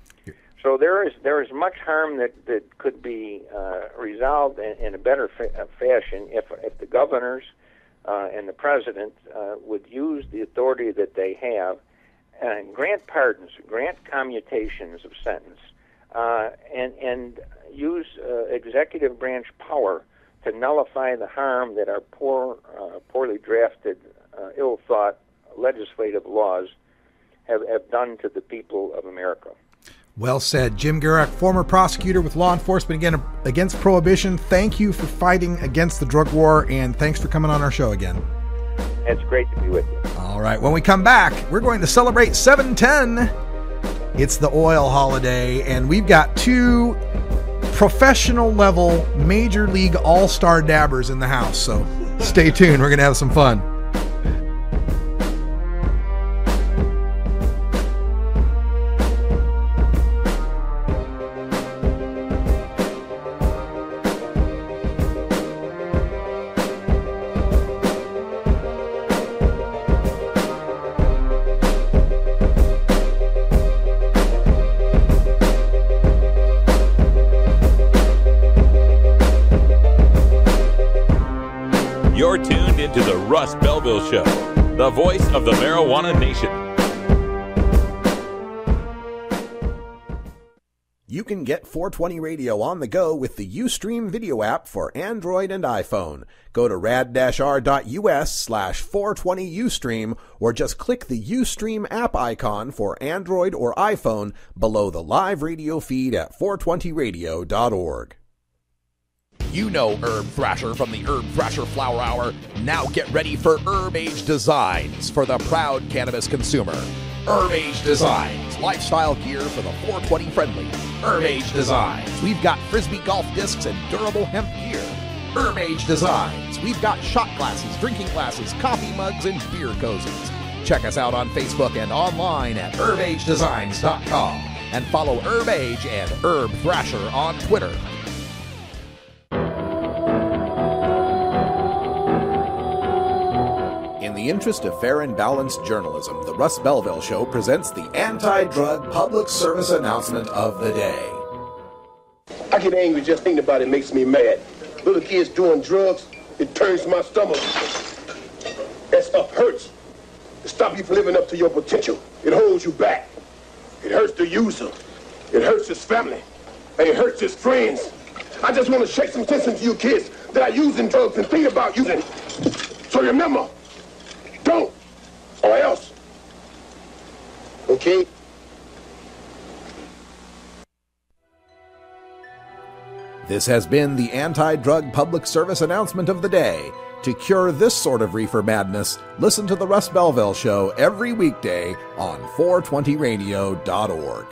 S8: So there is there is much harm that, that could be uh, resolved in, in a better fa- fashion if if the governors uh, and the president uh, would use the authority that they have and grant pardons, grant commutations of sentence, uh, and and use uh, executive branch power to nullify the harm that our poor, uh, poorly drafted, uh, ill-thought legislative laws have, have done to the people of America.
S4: Well said. Jim Gierach, former prosecutor with law enforcement again against prohibition. Thank you for fighting against the drug war, and thanks for coming on our show again.
S8: It's great to be with you.
S4: All right. When we come back, we're going to celebrate seven ten. It's the oil holiday, and we've got two professional level major league all-star dabbers in the house. So stay tuned. We're going to have some fun.
S2: You're tuned into the Russ Belville Show, the voice of the marijuana nation.
S6: You can get four twenty Radio on the go with the Ustream video app for Android and iPhone. Go to rad-r.us slash 420Ustream or just click the Ustream app icon for Android or iPhone below the live radio feed at four twenty radio dot org.
S9: You know Herb Thrasher from the Herb Thrasher Flower Hour. Now get ready for Herb Age Designs for the proud cannabis consumer. Herb Age Designs, lifestyle gear for the four twenty friendly. Herb Age Designs, we've got Frisbee golf discs and durable hemp gear. Herb Age Designs, we've got shot glasses, drinking glasses, coffee mugs, and beer cozies. Check us out on Facebook and online at herb age designs dot com. And follow Herb Age and Herb Thrasher on Twitter.
S6: In the interest of fair and balanced journalism, the Russ Belville Show presents the anti-drug public service announcement of the day.
S10: I get angry just thinking about it makes me mad. Little kids doing drugs, it turns my stomach. That stuff hurts. It stops you from living up to your potential. It holds you back. It hurts the user. It hurts his family. And it hurts his friends. I just want to shake some sense into you kids that are using drugs and think about using. So remember, don't, or else. Okay?
S6: This has been the anti-drug public service announcement of the day. To cure this sort of reefer madness, listen to the Russ Belville Show every weekday on four twenty radio dot org.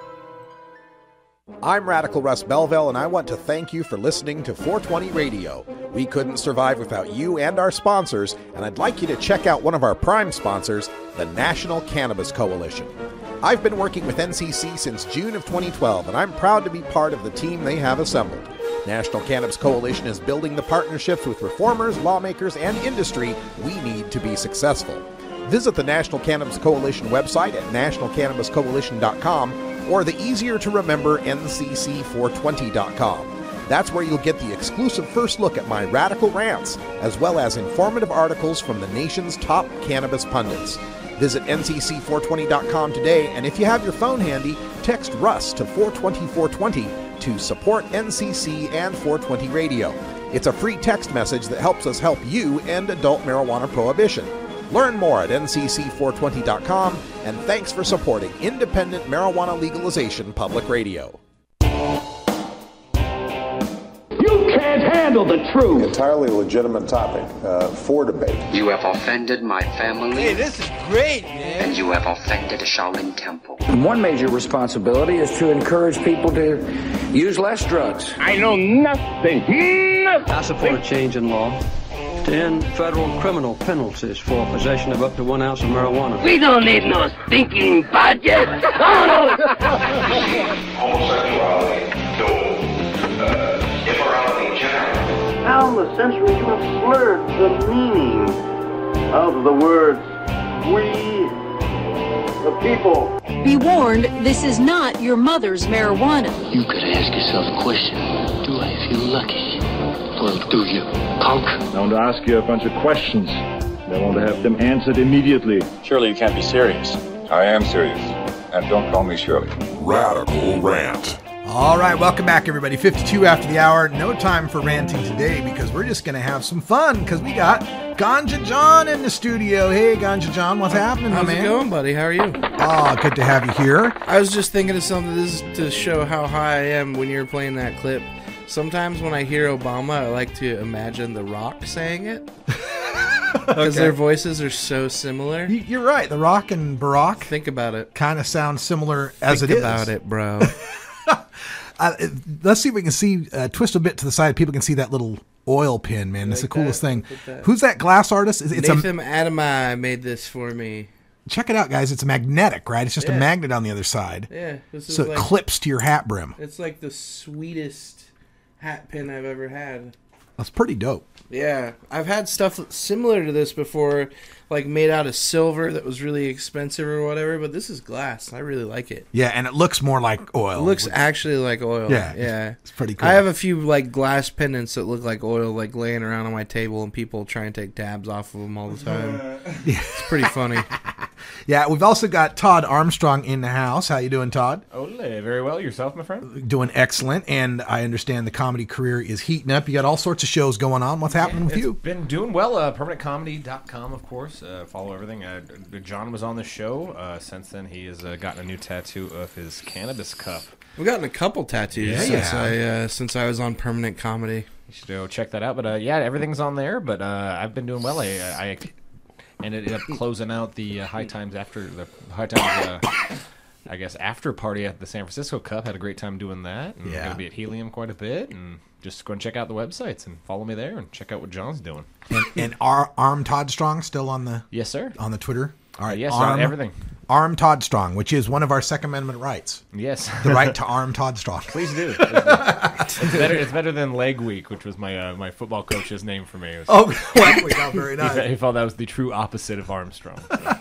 S6: I'm Radical Russ Belville, and I want to thank you for listening to four twenty Radio. We couldn't survive without you and our sponsors, and I'd like you to check out one of our prime sponsors, the National Cannabis Coalition. I've been working with N C C since June of twenty twelve, and I'm proud to be part of the team they have assembled. National Cannabis Coalition is building the partnerships with reformers, lawmakers, and industry we need to be successful. Visit the National Cannabis Coalition website at national cannabis coalition dot com or the easier-to-remember N C C four twenty dot com. That's where you'll get the exclusive first look at my radical rants, as well as informative articles from the nation's top cannabis pundits. Visit N C C four twenty dot com today, and if you have your phone handy, text Russ to four twenty four twenty to support N C C and four twenty Radio. It's a free text message that helps us help you end adult marijuana prohibition. Learn more at N C C four twenty dot com, and thanks for supporting independent marijuana legalization public radio.
S11: You can't handle the truth.
S12: Entirely legitimate topic uh, for debate.
S13: You have offended my family.
S14: Hey, this is great, man.
S13: And you have offended the Shaolin Temple.
S15: One major responsibility is to encourage people to use less drugs.
S11: I know nothing. nothing.
S16: I support a change in law to end federal criminal penalties for possession of up to one ounce of marijuana.
S11: We don't need no stinking budget.
S17: Homosexuality, no. Uh, immorality in general.
S18: How in the century you have slurred the meaning of the words we, the people.
S19: Be warned, this is not your mother's marijuana.
S20: You could ask yourself a question. Do I feel lucky? Well, do you, punk?
S21: I want to ask you a bunch of questions. I want to have them answered immediately.
S22: Surely you can't be serious.
S23: I am serious. And don't call me Shirley.
S6: Radical Rant.
S4: All right, welcome back, everybody. fifty-two after the hour. No time for ranting today because we're just going to have some fun because we got Ganja John in the studio. Hey, Ganja John, what's happening,
S24: How's
S4: my man?
S24: How's it going, buddy? How are you?
S4: Oh, good to have you here.
S24: I was just thinking of something. This is to show how high I am when you were playing that clip. Sometimes when I hear Obama, I like to imagine The Rock saying it. Because okay. Their voices are so similar.
S4: You're right. The Rock and Barack.
S24: Think about it.
S4: Kind of sound similar as
S24: Think
S4: it is.
S24: Think about it, bro.
S4: uh, let's see if we can see, uh, twist a bit to the side. People can see that little oil pin, man. That's like the coolest that, thing. That. Who's that glass artist? It's
S24: Nathan a, Adamai made this for me.
S4: Check it out, guys. It's magnetic, right? It's just yeah. a magnet on the other side.
S24: Yeah. This is
S4: so it
S24: like,
S4: clips to your hat brim.
S24: It's like the sweetest hat pin I've ever had.
S4: That's pretty dope.
S24: Yeah, I've had stuff similar to this before, like made out of silver that was really expensive or whatever, but this is glass. I really like it.
S4: Yeah, and it looks more like oil.
S24: It looks actually like oil.
S4: Yeah,
S24: yeah.
S4: It's pretty cool.
S24: I have a few like glass pendants that look like oil, like laying around on my table, and people try and take tabs off of them all the time. Yeah. It's pretty funny.
S4: Yeah, we've also got Todd Armstrong in the house. How you doing, Todd?
S25: Ole, very well. Yourself, my friend?
S4: Doing excellent, and I understand the comedy career is heating up. You got all sorts of shows going on. What's happening
S25: yeah,
S4: with
S25: it's
S4: you?
S25: Been doing well. Uh, permanent comedy dot com, of course. Uh, follow everything. Uh, John was on the show. Uh, since then, he has uh, gotten a new tattoo of his cannabis cup.
S24: We've gotten a couple tattoos yeah, since, yeah. I, uh, since I was on Permanent Comedy.
S25: You should go check that out. But uh, yeah, everything's on there. But uh, I've been doing well. I... I ended up closing out the uh, High Times after the High Times, uh, I guess, after party at the San Francisco Cup. Had a great time doing that. And
S4: yeah.
S25: Going to be at Helium quite a bit. And just go and check out the websites and follow me there and check out what John's doing.
S4: And, and Ar- Arm Todd Strong still on the
S25: yes, sir,
S4: on the Twitter. All right,
S25: uh, yes,
S4: Arm,
S25: everything.
S4: Arm Todd Strong, which is one of our Second Amendment rights.
S25: Yes,
S4: the right to arm Todd Strong.
S25: Please do. It's better. It's better than Leg Week, which was my uh, my football coach's name for me. It was,
S4: oh, Leg Week! Oh, very nice.
S25: He, he felt that was the true opposite of Armstrong. So.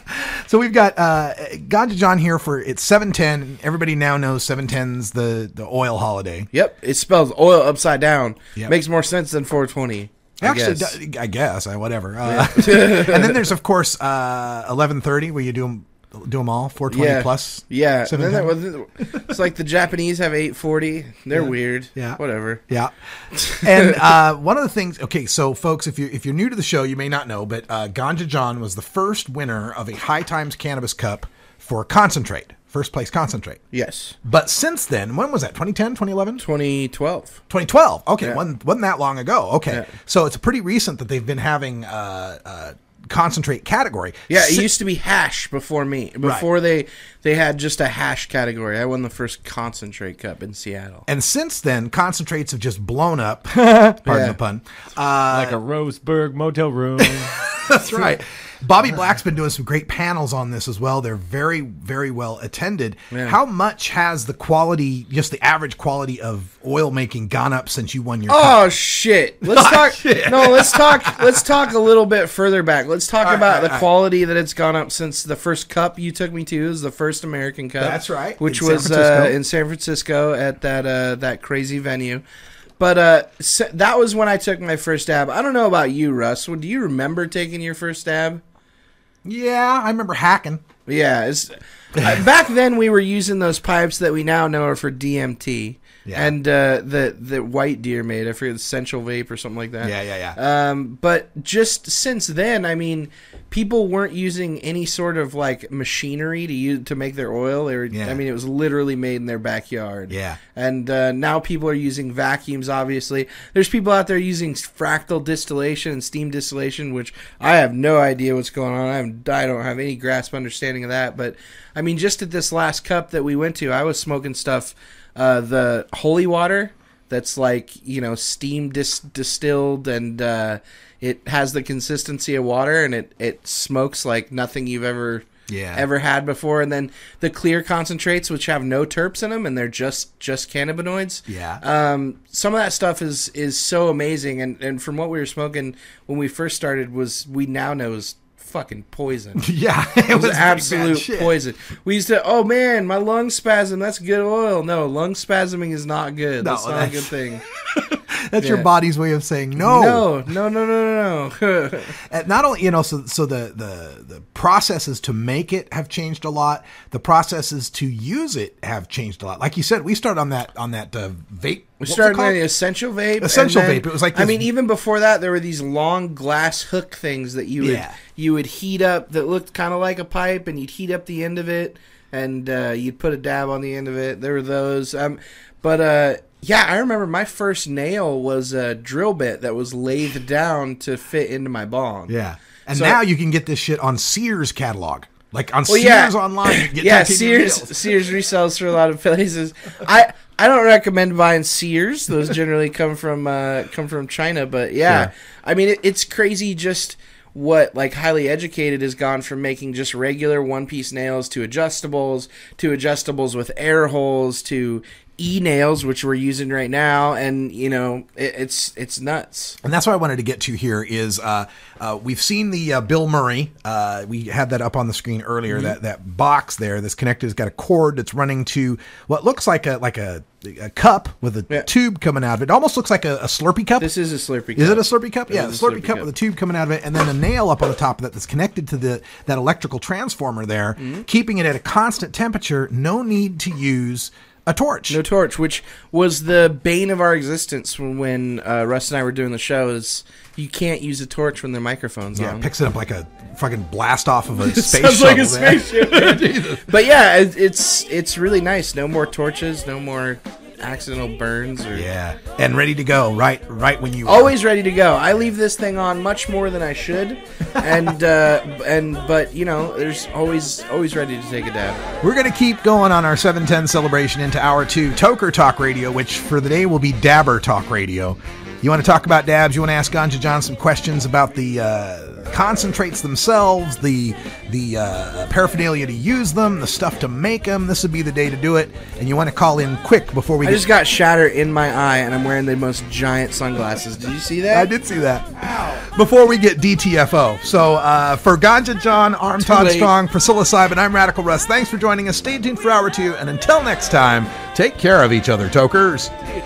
S4: So we've got uh, Ganja John here for it's seven ten. Everybody now knows seven ten's the, the oil holiday.
S24: Yep, it spells oil upside down.
S4: Yep.
S24: Makes more sense than four twenty. I
S4: Actually,
S24: guess.
S4: d- I guess, I whatever. Uh, and then there's of course uh, eleven thirty where you do them, do them all four twenty
S24: yeah.
S4: plus.
S24: Yeah,
S4: seven
S24: and then
S4: ten.
S24: that was, it's like the Japanese have eight forty. They're
S4: Yeah.
S24: weird.
S4: Yeah,
S24: whatever.
S4: Yeah, and uh, one of the things. Okay, so folks, if you if you're new to the show, you may not know, but uh, Ganja John was the first winner of a High Times Cannabis Cup for concentrate. First place concentrate.
S24: Yes.
S4: But since then, when was that? twenty ten, twenty eleven?
S24: twenty twelve.
S4: twenty twelve. Okay,
S24: Yeah.
S4: wasn't, wasn't that long ago. Okay.
S24: Yeah.
S4: So it's pretty recent that they've been having uh, uh, concentrate category.
S24: Yeah, it
S4: Si-
S24: used to be hash before me. Before they they had just a hash category. I won the first concentrate cup in Seattle.
S4: And since then, concentrates have just blown up. Pardon
S24: Yeah.
S4: the pun. Uh,
S25: Like a Roseburg motel room.
S4: That's right. Bobby Black's been doing some great panels on this as well. They're very, very well attended.
S24: Yeah.
S4: How much has the quality, just the average quality of oil making, gone up since you won your?
S24: Oh
S4: cup?
S24: shit! Let's
S4: Oh,
S24: talk.
S4: shit.
S24: No, let's talk. Let's talk a little bit further back. Let's talk
S4: All right,
S24: about
S4: all right,
S24: the
S4: all right.
S24: quality that it's gone up since the first cup you took me to. Is the first American Cup.
S4: That's right,
S24: Which
S4: in San
S24: was uh,
S4: Francisco.
S24: in San Francisco at that uh, that crazy venue. But uh, s- that was when I took my first dab. I don't know about you, Russ. Do you remember taking your first dab?
S4: Yeah, I remember hacking.
S24: Yeah, it's, uh, back then we were using those pipes that we now know are for D M T.
S4: Yeah.
S24: And uh, the the White Deer made, I forget, Essential Vape or something like that.
S4: Yeah, yeah, yeah.
S24: Um, but just since then, I mean, people weren't using any sort of like machinery to use to make their oil. They were,
S4: Yeah.
S24: I mean, it was literally made in their backyard.
S4: Yeah.
S24: And uh, now people are using vacuums. Obviously, there's people out there using fractal distillation and steam distillation, which I have no idea what's going on. I haven't, I don't have any grasp understanding of that. But I mean, just at this last cup that we went to, I was smoking stuff. Uh, the holy water that's like, you know, steam dis- distilled and uh, it has the consistency of water and it, it smokes like nothing you've ever
S4: Yeah.
S24: ever had before. And then the clear concentrates, which have no terps in them and they're just just cannabinoids.
S4: Yeah.
S24: Um, some of that stuff is is so amazing. And, and from what we were smoking when we first started was we now know is fucking poison.
S4: Yeah,
S24: it,
S4: it
S24: was,
S4: was pretty
S24: absolute
S4: bad shit.
S24: poison. We used to, oh man, my lung spasm, that's good oil. No, lung spasming is not good.
S4: No,
S24: That's not
S4: that's-
S24: a good thing.
S4: That's your
S24: Yeah.
S4: body's way of saying no.
S24: No, no, no, no, no, no.
S4: And not only, you know, so so the, the the processes to make it have changed a lot. The processes to use it have changed a lot. Like you said, we started on that on that uh, vape.
S24: We
S4: what was it
S24: started
S4: called?
S24: with the Essential Vape.
S4: Essential
S24: and then-
S4: Vape. It was like
S24: I
S4: this-
S24: mean, even before that, there were these long glass hook things that you would
S4: Yeah.
S24: you would heat up that looked kind of like a pipe, and you'd heat up the end of it, and uh, you'd put a dab on the end of it. There were those. Um, but uh, yeah, I remember my first nail was a drill bit that was lathed down to fit into my bong.
S4: Yeah. And
S24: So-
S4: now you can get this shit on Sears catalog. Like on
S24: Well,
S4: Sears
S24: yeah.
S4: online, you can get
S24: yeah,
S4: titanium
S24: Sears
S4: nails.
S24: Sears resells for a lot of places. I I don't recommend buying Sears. Those generally come from uh, come from China. But yeah,
S4: Sure.
S24: I mean it, it's crazy just what like Highly Educated has gone from making just regular one piece nails to adjustables to adjustables with air holes to e nails, which we're using right now, and you know it, it's it's nuts.
S4: And that's what I wanted to get to here is uh, uh, we've seen the uh, Bill Murray. Uh, we had that up on the screen earlier.
S24: Mhm.
S4: That that box there that's connected has got a cord that's running to what looks like a like a, a cup with a tube coming out of it. It almost looks like a, a Slurpee cup.
S24: This is a Slurpee cup.
S4: Is it a Slurpee cup?
S24: It
S4: Yeah, a
S24: is a
S4: Slurpee,
S24: Slurpee
S4: cup,
S24: cup.
S4: with a tube coming out of it, and then a nail up on the top of that that's connected to the that electrical transformer there,
S24: Mhm.
S4: keeping it at a constant temperature. No need to use a torch.
S24: No torch, which was the bane of our existence when, when uh, Russ and I were doing the show. Is you can't use a torch when their microphone's
S4: Yeah,
S24: on.
S4: it picks it up like a fucking blast off of a
S24: It
S4: space
S24: sounds like a
S4: shuttle, man.
S24: spaceship.
S4: Jesus.
S24: But yeah, it, it's it's really nice. No more torches. No more accidental burns. Or
S4: Yeah, and ready to go right right when you
S24: always ready to go. I leave this thing on much more than I should, and uh, and but you know, there's always always ready to take a dab.
S4: We're going to keep going on our seven ten celebration into hour two, Toker Talk Radio, which for the day will be Dabber Talk Radio. You want to talk about dabs? You want to ask Ganja John some questions about the uh, concentrates themselves, the the uh, paraphernalia to use them, the stuff to make them, this would be the day to do it. And you want to call in quick before we
S24: I
S4: get...
S24: just got shatter in my eye, and I'm wearing the most giant sunglasses. Did you see that?
S4: I did see that. Wow. Before we get D T F O. So uh, for Ganja John, Arm Todd Strong, Priscilla Simon, I'm Radical Russ. Thanks for joining us. Stay tuned for hour two. And until next time, take care of each other, tokers.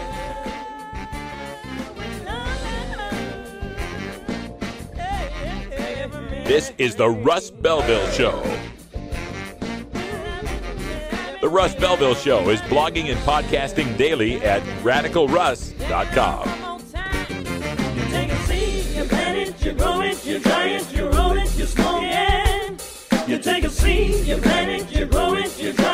S2: This is the Russ Belville Show. The Russ Belville Show is blogging and podcasting daily at radical russ dot com.
S1: You take a seed, you plant it, you grow it, you dry it, you roll it, you smoke it. You take a seed, you plant it, you grow it, you dry it.